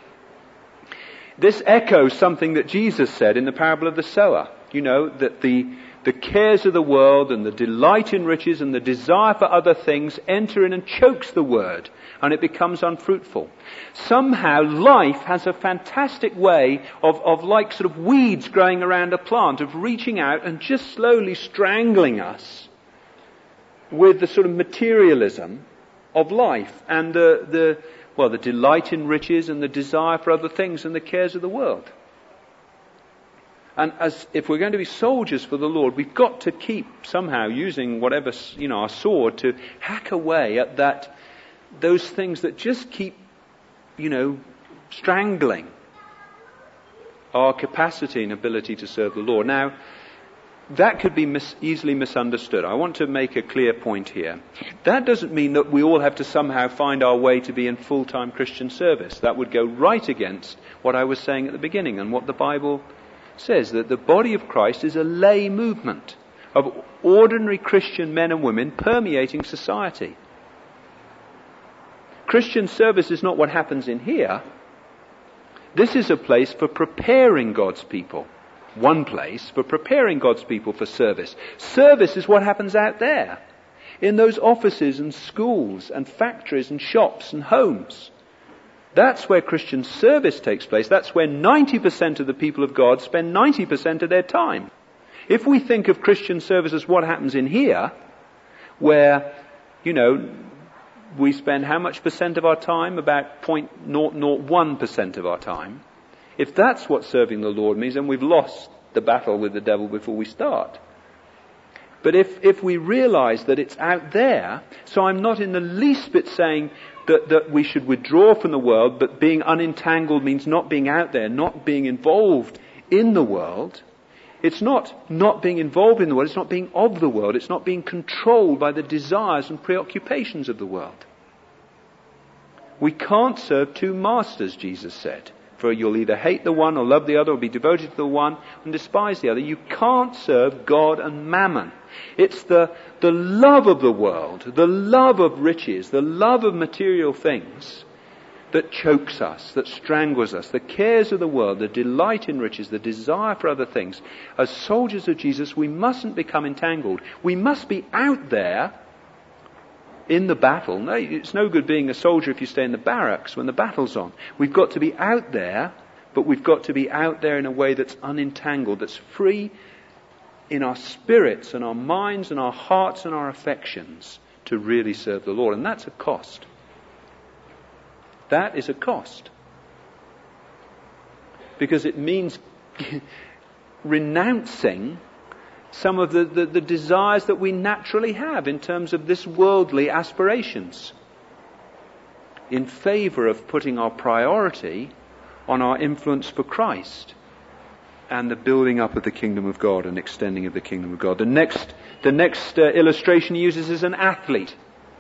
This echoes something that Jesus said in the parable of the sower. That the cares of the world and the delight in riches and the desire for other things enter in and chokes the word, and it becomes unfruitful. Somehow life has a fantastic way of like sort of weeds growing around a plant, of reaching out and just slowly strangling us with the sort of materialism of life and the delight in riches and the desire for other things and the cares of the world. And if we're going to be soldiers for the Lord, we've got to keep somehow using whatever, our sword to hack away at those things that just keep, strangling our capacity and ability to serve the Lord. Now, that could be easily misunderstood. I want to make a clear point here. That doesn't mean that we all have to somehow find our way to be in full-time Christian service. That would go right against what I was saying at the beginning and what the Bible says, that the body of Christ is a lay movement of ordinary Christian men and women permeating society. Christian service is not what happens in here. This is a place for preparing God's people. One place for preparing God's people for service. Service is what happens out there, in those offices and schools and factories and shops and homes. That's where Christian service takes place. That's where 90% of the people of God spend 90% of their time. If we think of Christian service as what happens in here, where, we spend how much percent of our time? About 0.001% of our time. If that's what serving the Lord means, then we've lost the battle with the devil before we start. But if we realize that it's out there, so I'm not in the least bit saying that we should withdraw from the world, but being unentangled means not being out there, not being involved in the world. It's not being involved in the world, it's not being of the world, it's not being controlled by the desires and preoccupations of the world. We can't serve two masters, Jesus said. For you'll either hate the one or love the other, or be devoted to the one and despise the other. You can't serve God and mammon. It's the love of the world, the love of riches, the love of material things that chokes us, that strangles us. The cares of the world, the delight in riches, the desire for other things. As soldiers of Jesus, we mustn't become entangled. We must be out there in the battle. No, it's no good being a soldier if you stay in the barracks when the battle's on. We've got to be out there, but we've got to be out there in a way that's unentangled, that's free in our spirits and our minds and our hearts and our affections to really serve the Lord. And that's a cost. That is a cost. Because it means renouncing some of the desires that we naturally have in terms of this worldly aspirations, in favour of putting our priority on our influence for Christ and the building up of the kingdom of God and extending of the kingdom of God. The next illustration he uses is an athlete.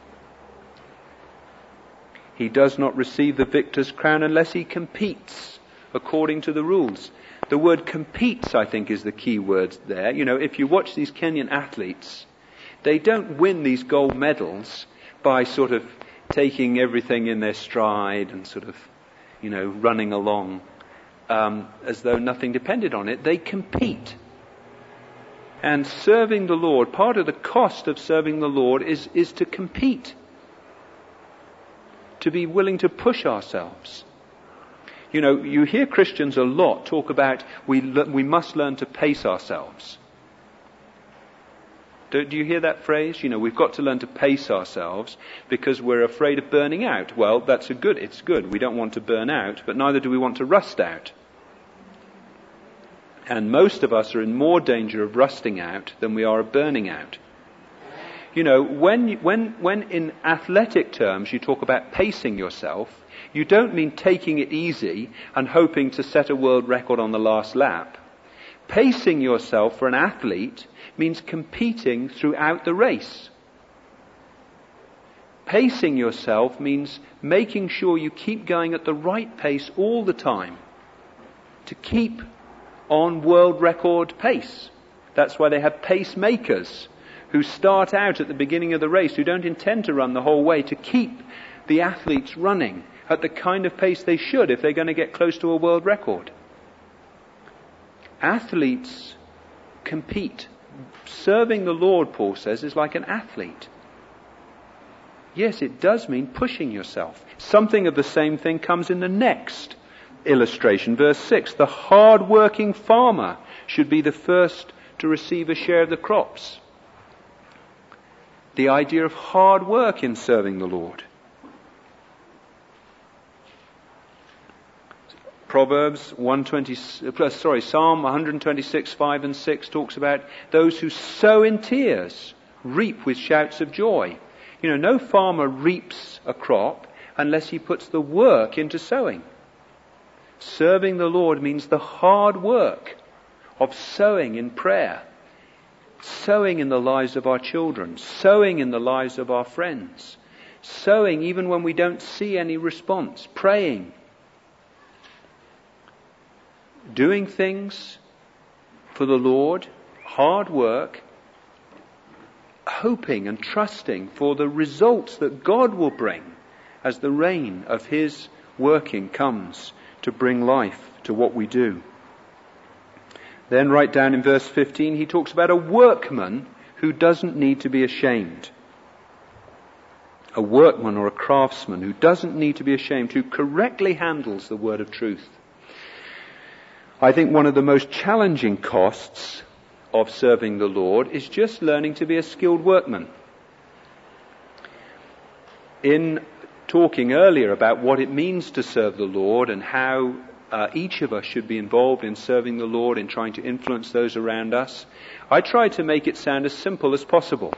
He does not receive the victor's crown unless he competes according to the rules. The word competes, I think, is the key word there. You know, if you watch these Kenyan athletes, they don't win these gold medals by sort of taking everything in their stride and sort of, you know, running along as though nothing depended on it. They compete. And serving the Lord, part of the cost of serving the Lord is to compete. To be willing to push ourselves. You know, you hear Christians a lot talk about we must learn to pace ourselves. Do you hear that phrase? You know, we've got to learn to pace ourselves because we're afraid of burning out. Well, it's good. We don't want to burn out, but neither do we want to rust out. And most of us are in more danger of rusting out than we are of burning out. You know, when in athletic terms you talk about pacing yourself, you don't mean taking it easy and hoping to set a world record on the last lap. Pacing yourself for an athlete means competing throughout the race. Pacing yourself means making sure you keep going at the right pace all the time. To keep on world record pace. That's why they have pacemakers who start out at the beginning of the race, who don't intend to run the whole way, to keep the athletes running at the kind of pace they should if they're going to get close to a world record. Athletes compete. Serving the Lord, Paul says, is like an athlete. Yes, it does mean pushing yourself. Something of the same thing comes in the next illustration, verse 6. The hard-working farmer should be the first to receive a share of the crops. The idea of hard work in serving the Lord. Psalm 126, 5 and 6 talks about those who sow in tears reap with shouts of joy. You know, no farmer reaps a crop unless he puts the work into sowing. Serving the Lord means the hard work of sowing in prayer, sowing in the lives of our children, sowing in the lives of our friends, sowing even when we don't see any response, praying, doing things for the Lord, hard work, hoping and trusting for the results that God will bring as the reign of His working comes to bring life to what we do. Then right down in verse 15 he talks about a workman who doesn't need to be ashamed. A workman or a craftsman who doesn't need to be ashamed, who correctly handles the word of truth. I think one of the most challenging costs of serving the Lord is just learning to be a skilled workman. In talking earlier about what it means to serve the Lord and how each of us should be involved in serving the Lord, in trying to influence those around us, I tried to make it sound as simple as possible.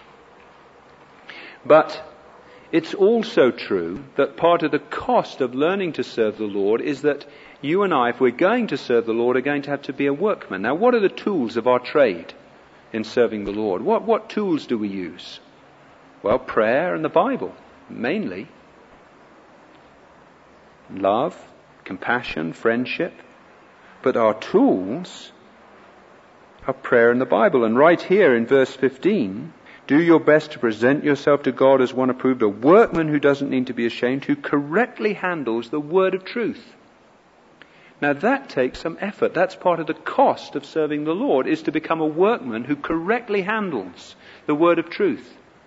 But it's also true that part of the cost of learning to serve the Lord is that you and I, if we're going to serve the Lord, are going to have to be a workman. Now, what are the tools of our trade in serving the Lord? What tools do we use? Well, prayer and the Bible, mainly. Love, compassion, friendship. But our tools are prayer and the Bible. And right here in verse 15, do your best to present yourself to God as one approved, a workman who doesn't need to be ashamed, who correctly handles the word of truth. Now that takes some effort. That's part of the cost of serving the Lord, is to become a workman who correctly handles the word of truth.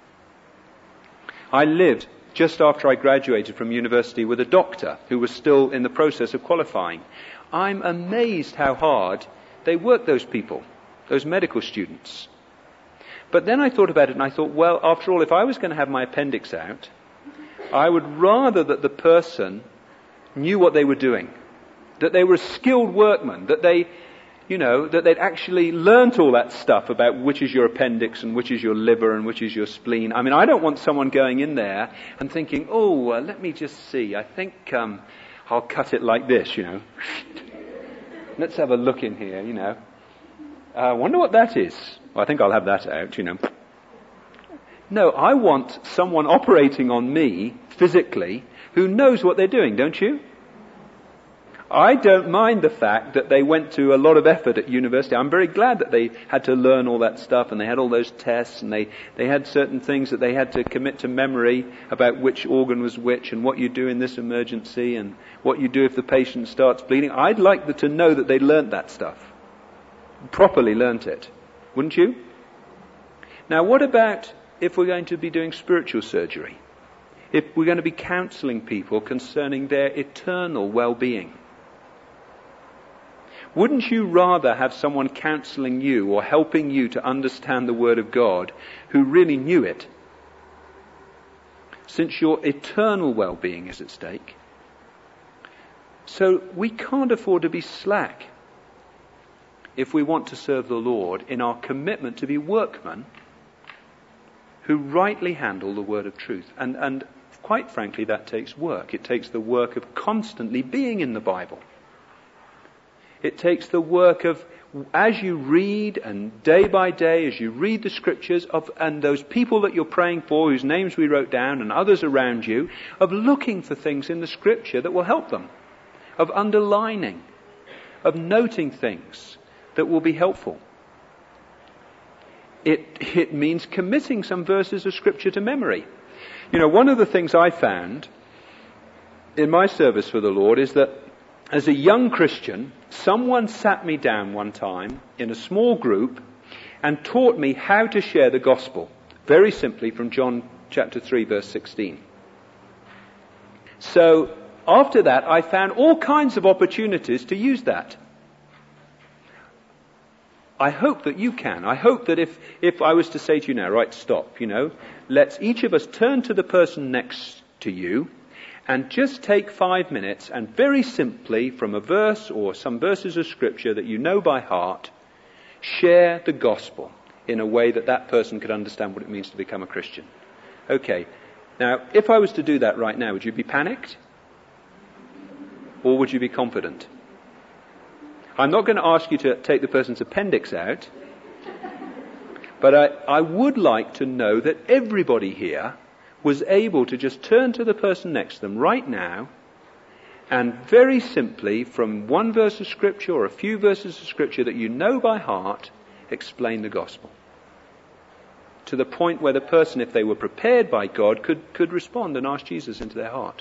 I lived just after I graduated from university with a doctor who was still in the process of qualifying. I'm amazed how hard they work, those people, those medical students. But then I thought about it and I thought, well, after all, if I was going to have my appendix out, I would rather that the person knew what they were doing, that they were a skilled workman, that they, that they'd actually learnt all that stuff about which is your appendix and which is your liver and which is your spleen. I mean, I don't want someone going in there and thinking, let me just see, I think I'll cut it like this, Let's have a look in here, I wonder what that is. Well, I think I'll have that out, No, I want someone operating on me physically who knows what they're doing, don't you? I don't mind the fact that they went to a lot of effort at university. I'm very glad that they had to learn all that stuff and they had all those tests and they had certain things that they had to commit to memory about which organ was which and what you do in this emergency and what you do if the patient starts bleeding. I'd like to know that they learnt that stuff. Properly learnt it. Wouldn't you? Now what about if we're going to be doing spiritual surgery? If we're going to be counselling people concerning their eternal well-being? Wouldn't you rather have someone counselling you or helping you to understand the Word of God who really knew it? Since your eternal well-being is at stake. So we can't afford to be slack if we want to serve the Lord in our commitment to be workmen who rightly handle the word of truth. And quite frankly, that takes work. It takes the work of constantly being in the Bible. It takes the work of, as you read and day by day, as you read the scriptures and those people that you're praying for, whose names we wrote down, and others around you, of looking for things in the scripture that will help them, of underlining, of noting things that will be helpful. It means committing some verses of scripture to memory. One of the things I found in my service for the Lord is that as a young Christian, someone sat me down one time in a small group and taught me how to share the gospel, very simply from John chapter 3 verse 16. So after that I found all kinds of opportunities to use that. I hope that you can. I hope that if I was to say to you now, right, stop, let's each of us turn to the person next to you and just take 5 minutes and very simply from a verse or some verses of scripture that you know by heart, share the gospel in a way that that person could understand what it means to become a Christian. Okay. Now, if I was to do that right now, would you be panicked? Or would you be confident? I'm not going to ask you to take the person's appendix out, but I would like to know that everybody here was able to just turn to the person next to them right now and very simply from one verse of scripture or a few verses of scripture that you know by heart, explain the gospel. To the point where the person, if they were prepared by God, could respond and ask Jesus into their heart.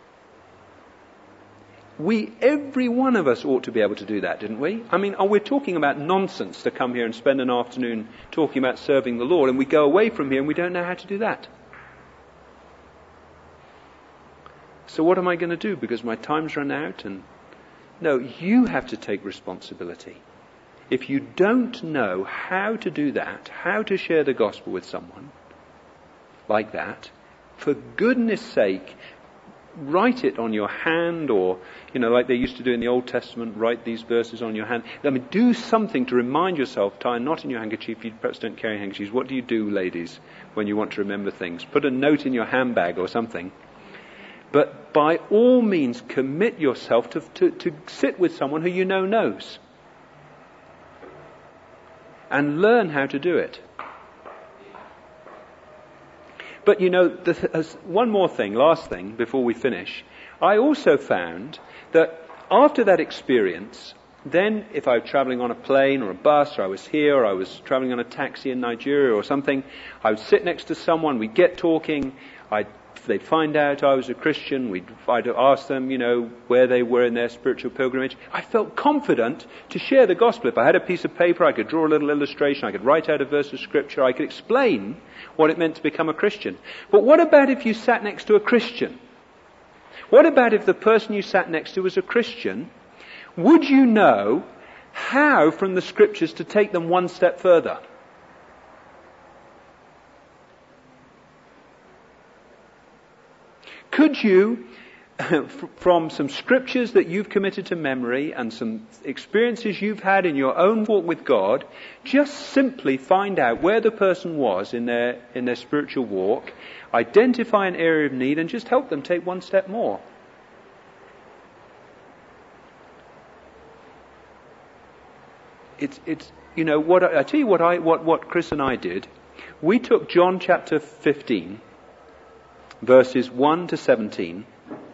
Every one of us ought to be able to do that, didn't we? I mean, we're talking about nonsense to come here and spend an afternoon talking about serving the Lord, and we go away from here and we don't know how to do that. So what am I going to do? Because my time's run out? No, you have to take responsibility. If you don't know how to do that, how to share the gospel with someone like that, for goodness sake, write it on your hand, or, like they used to do in the Old Testament, write these verses on your hand. I mean, do something to remind yourself, tie a knot in your handkerchief. You perhaps don't carry handkerchiefs. What do you do, ladies, when you want to remember things? Put a note in your handbag or something. But by all means, commit yourself to sit with someone who you know knows. And learn how to do it. But one more thing, last thing, before we finish. I also found that after that experience, then if I was travelling on a plane or a bus, or I was here, or I was travelling on a taxi in Nigeria or something, I would sit next to someone, we'd get talking, they'd find out I was a Christian, I'd ask them, where they were in their spiritual pilgrimage. I felt confident to share the gospel. If I had a piece of paper, I could draw a little illustration, I could write out a verse of scripture, I could explain what it meant to become a Christian. But what about if you sat next to a Christian? What about if the person you sat next to was a Christian? Would you know how from the scriptures to take them one step further? Could you, from some scriptures that you've committed to memory and some experiences you've had in your own walk with God, just simply find out where the person was in their spiritual walk, identify an area of need, and just help them take one step more? It's what I tell you what Chris and I did. We took John chapter 15, verses 1 to 17,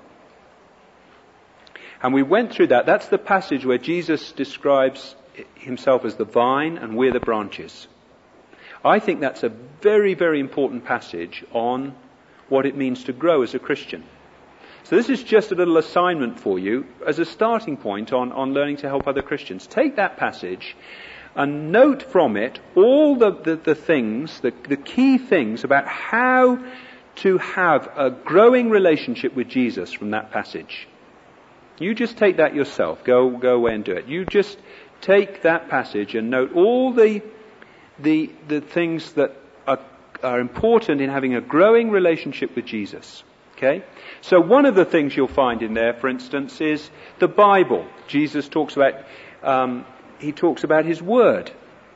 and we went through that. That's the passage where Jesus describes himself as the vine and we're the branches. I think that's a very, very important passage on what it means to grow as a Christian. So this is just a little assignment for you as a starting point on learning to help other Christians. Take that passage and note from it all the things, the key things about how to have a growing relationship with Jesus from that passage. You just take that yourself. Go away and do it. You just take that passage and note all the things that are important in having a growing relationship with Jesus. Okay? So one of the things you'll find in there, for instance, is the Bible. Jesus talks about his word.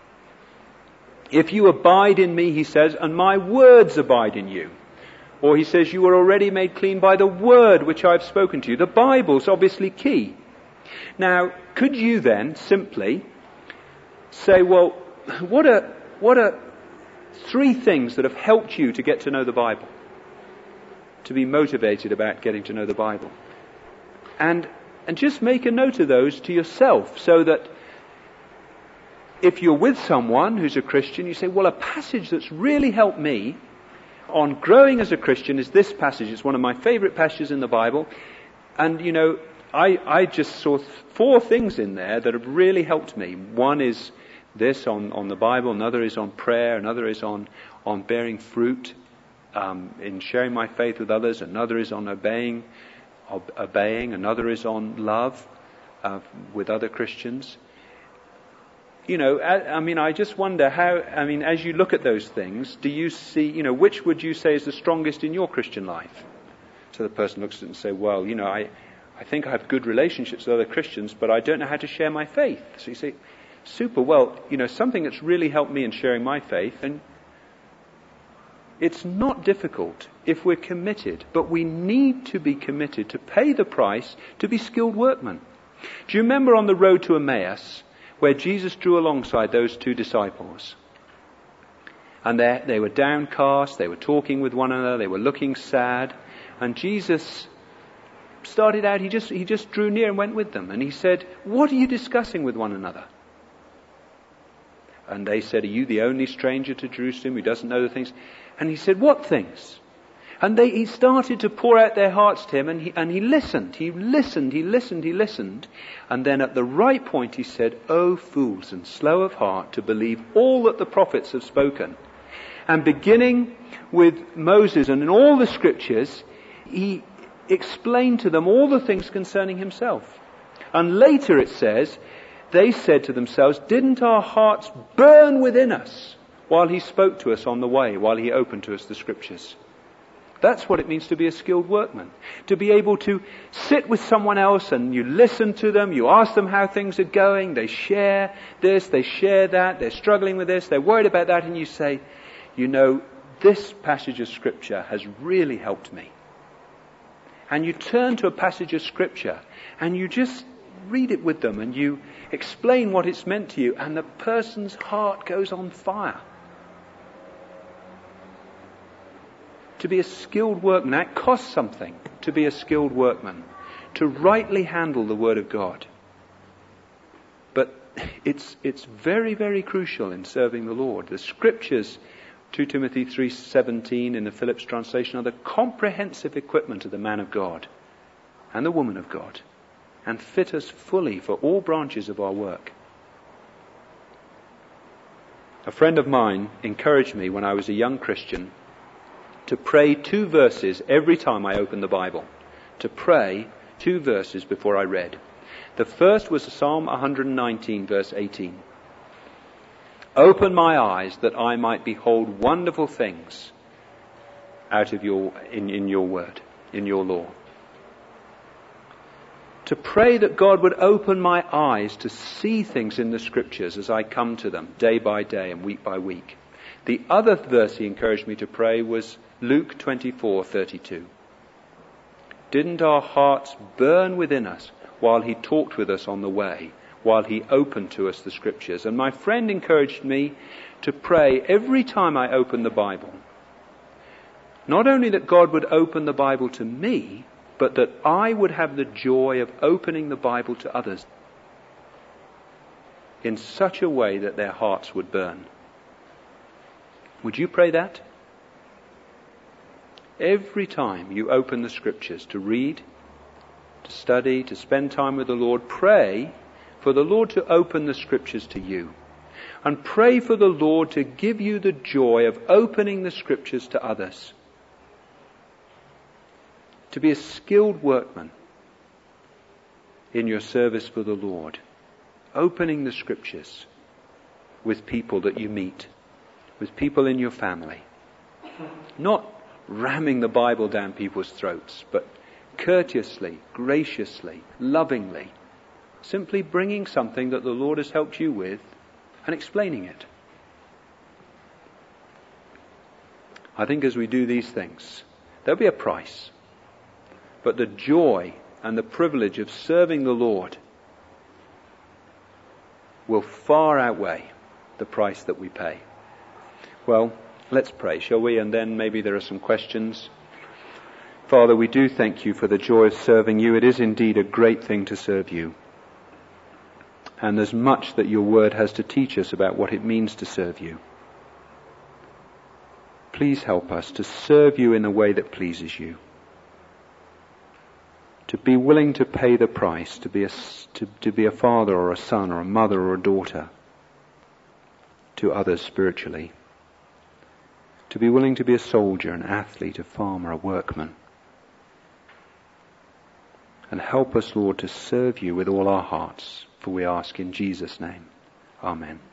If you abide in me, he says, and my words abide in you. Or he says, you are already made clean by the word which I've spoken to you. The Bible's obviously key. Now, could you then simply say, well, what are 3 things that have helped you to get to know the Bible? To be motivated about getting to know the Bible. And just make a note of those to yourself, so that if you're with someone who's a Christian, you say, well, a passage that's really helped me on growing as a Christian is this passage. It's one of my favourite passages in the Bible. And, I just saw 4 things in there that have really helped me. One is this on the Bible, another is on prayer, another is on bearing fruit, in sharing my faith with others, another is on obeying, another is on love with other Christians. I just wonder how, as you look at those things, do you see, which would you say is the strongest in your Christian life? So the person looks at it and say, well, I think I have good relationships with other Christians, but I don't know how to share my faith. So you say, super, well, something that's really helped me in sharing my faith, and it's not difficult if we're committed, but we need to be committed to pay the price to be skilled workmen. Do you remember on the road to Emmaus, where Jesus drew alongside those 2 disciples? And they were downcast, they were talking with one another, they were looking sad. And Jesus started out, he just drew near and went with them. And he said, what are you discussing with one another? And they said, are you the only stranger to Jerusalem who doesn't know the things? And he said, what things? And he started to pour out their hearts to him, and he listened. He listened. And then at the right point he said, O fools and slow of heart to believe all that the prophets have spoken. And beginning with Moses and in all the scriptures, he explained to them all the things concerning himself. And later it says, they said to themselves, didn't our hearts burn within us while he spoke to us on the way, while he opened to us the scriptures? That's what it means to be a skilled workman. To be able to sit with someone else and you listen to them, you ask them how things are going, they share this, they share that, they're struggling with this, they're worried about that, and you say, this passage of scripture has really helped me. And you turn to a passage of scripture and you just read it with them and you explain what it's meant to you, and the person's heart goes on fire. To be a skilled workman, that costs something to be a skilled workman. to rightly handle the Word of God. But it's very, very crucial in serving the Lord. The Scriptures, 2 Timothy 3:17 in the Phillips translation, are the comprehensive equipment of the man of God and the woman of God, and fit us fully for all branches of our work. A friend of mine encouraged me when I was a young Christian to pray 2 verses every time I opened the Bible. To pray 2 verses before I read. The first was Psalm 119 verse 18. Open my eyes that I might behold wonderful things out of in your word, in your law. To pray that God would open my eyes to see things in the Scriptures as I come to them day by day and week by week. The other verse he encouraged me to pray was Luke 24:32. Didn't our hearts burn within us while he talked with us on the way, while he opened to us the Scriptures? And my friend encouraged me to pray every time I opened the Bible, not only that God would open the Bible to me, but that I would have the joy of opening the Bible to others in such a way that their hearts would burn. Would you pray that? Every time you open the Scriptures to read, to study, to spend time with the Lord, pray for the Lord to open the Scriptures to you. And pray for the Lord to give you the joy of opening the Scriptures to others. To be a skilled workman in your service for the Lord, opening the Scriptures with people that you meet, with people in your family. Not ramming the Bible down people's throats, but courteously, graciously, lovingly, simply bringing something that the Lord has helped you with and explaining it. I think as we do these things, there'll be a price. But the joy and the privilege of serving the Lord will far outweigh the price that we pay. Well, let's pray, shall we? And then maybe there are some questions. Father, we do thank you for the joy of serving you. It is indeed a great thing to serve you. And there's much that your word has to teach us about what it means to serve you. Please help us to serve you in a way that pleases you. To be willing to pay the price, to be a father or a son or a mother or a daughter to others spiritually. To be willing to be a soldier, an athlete, a farmer, a workman. And help us, Lord, to serve you with all our hearts, for we ask in Jesus' name. Amen.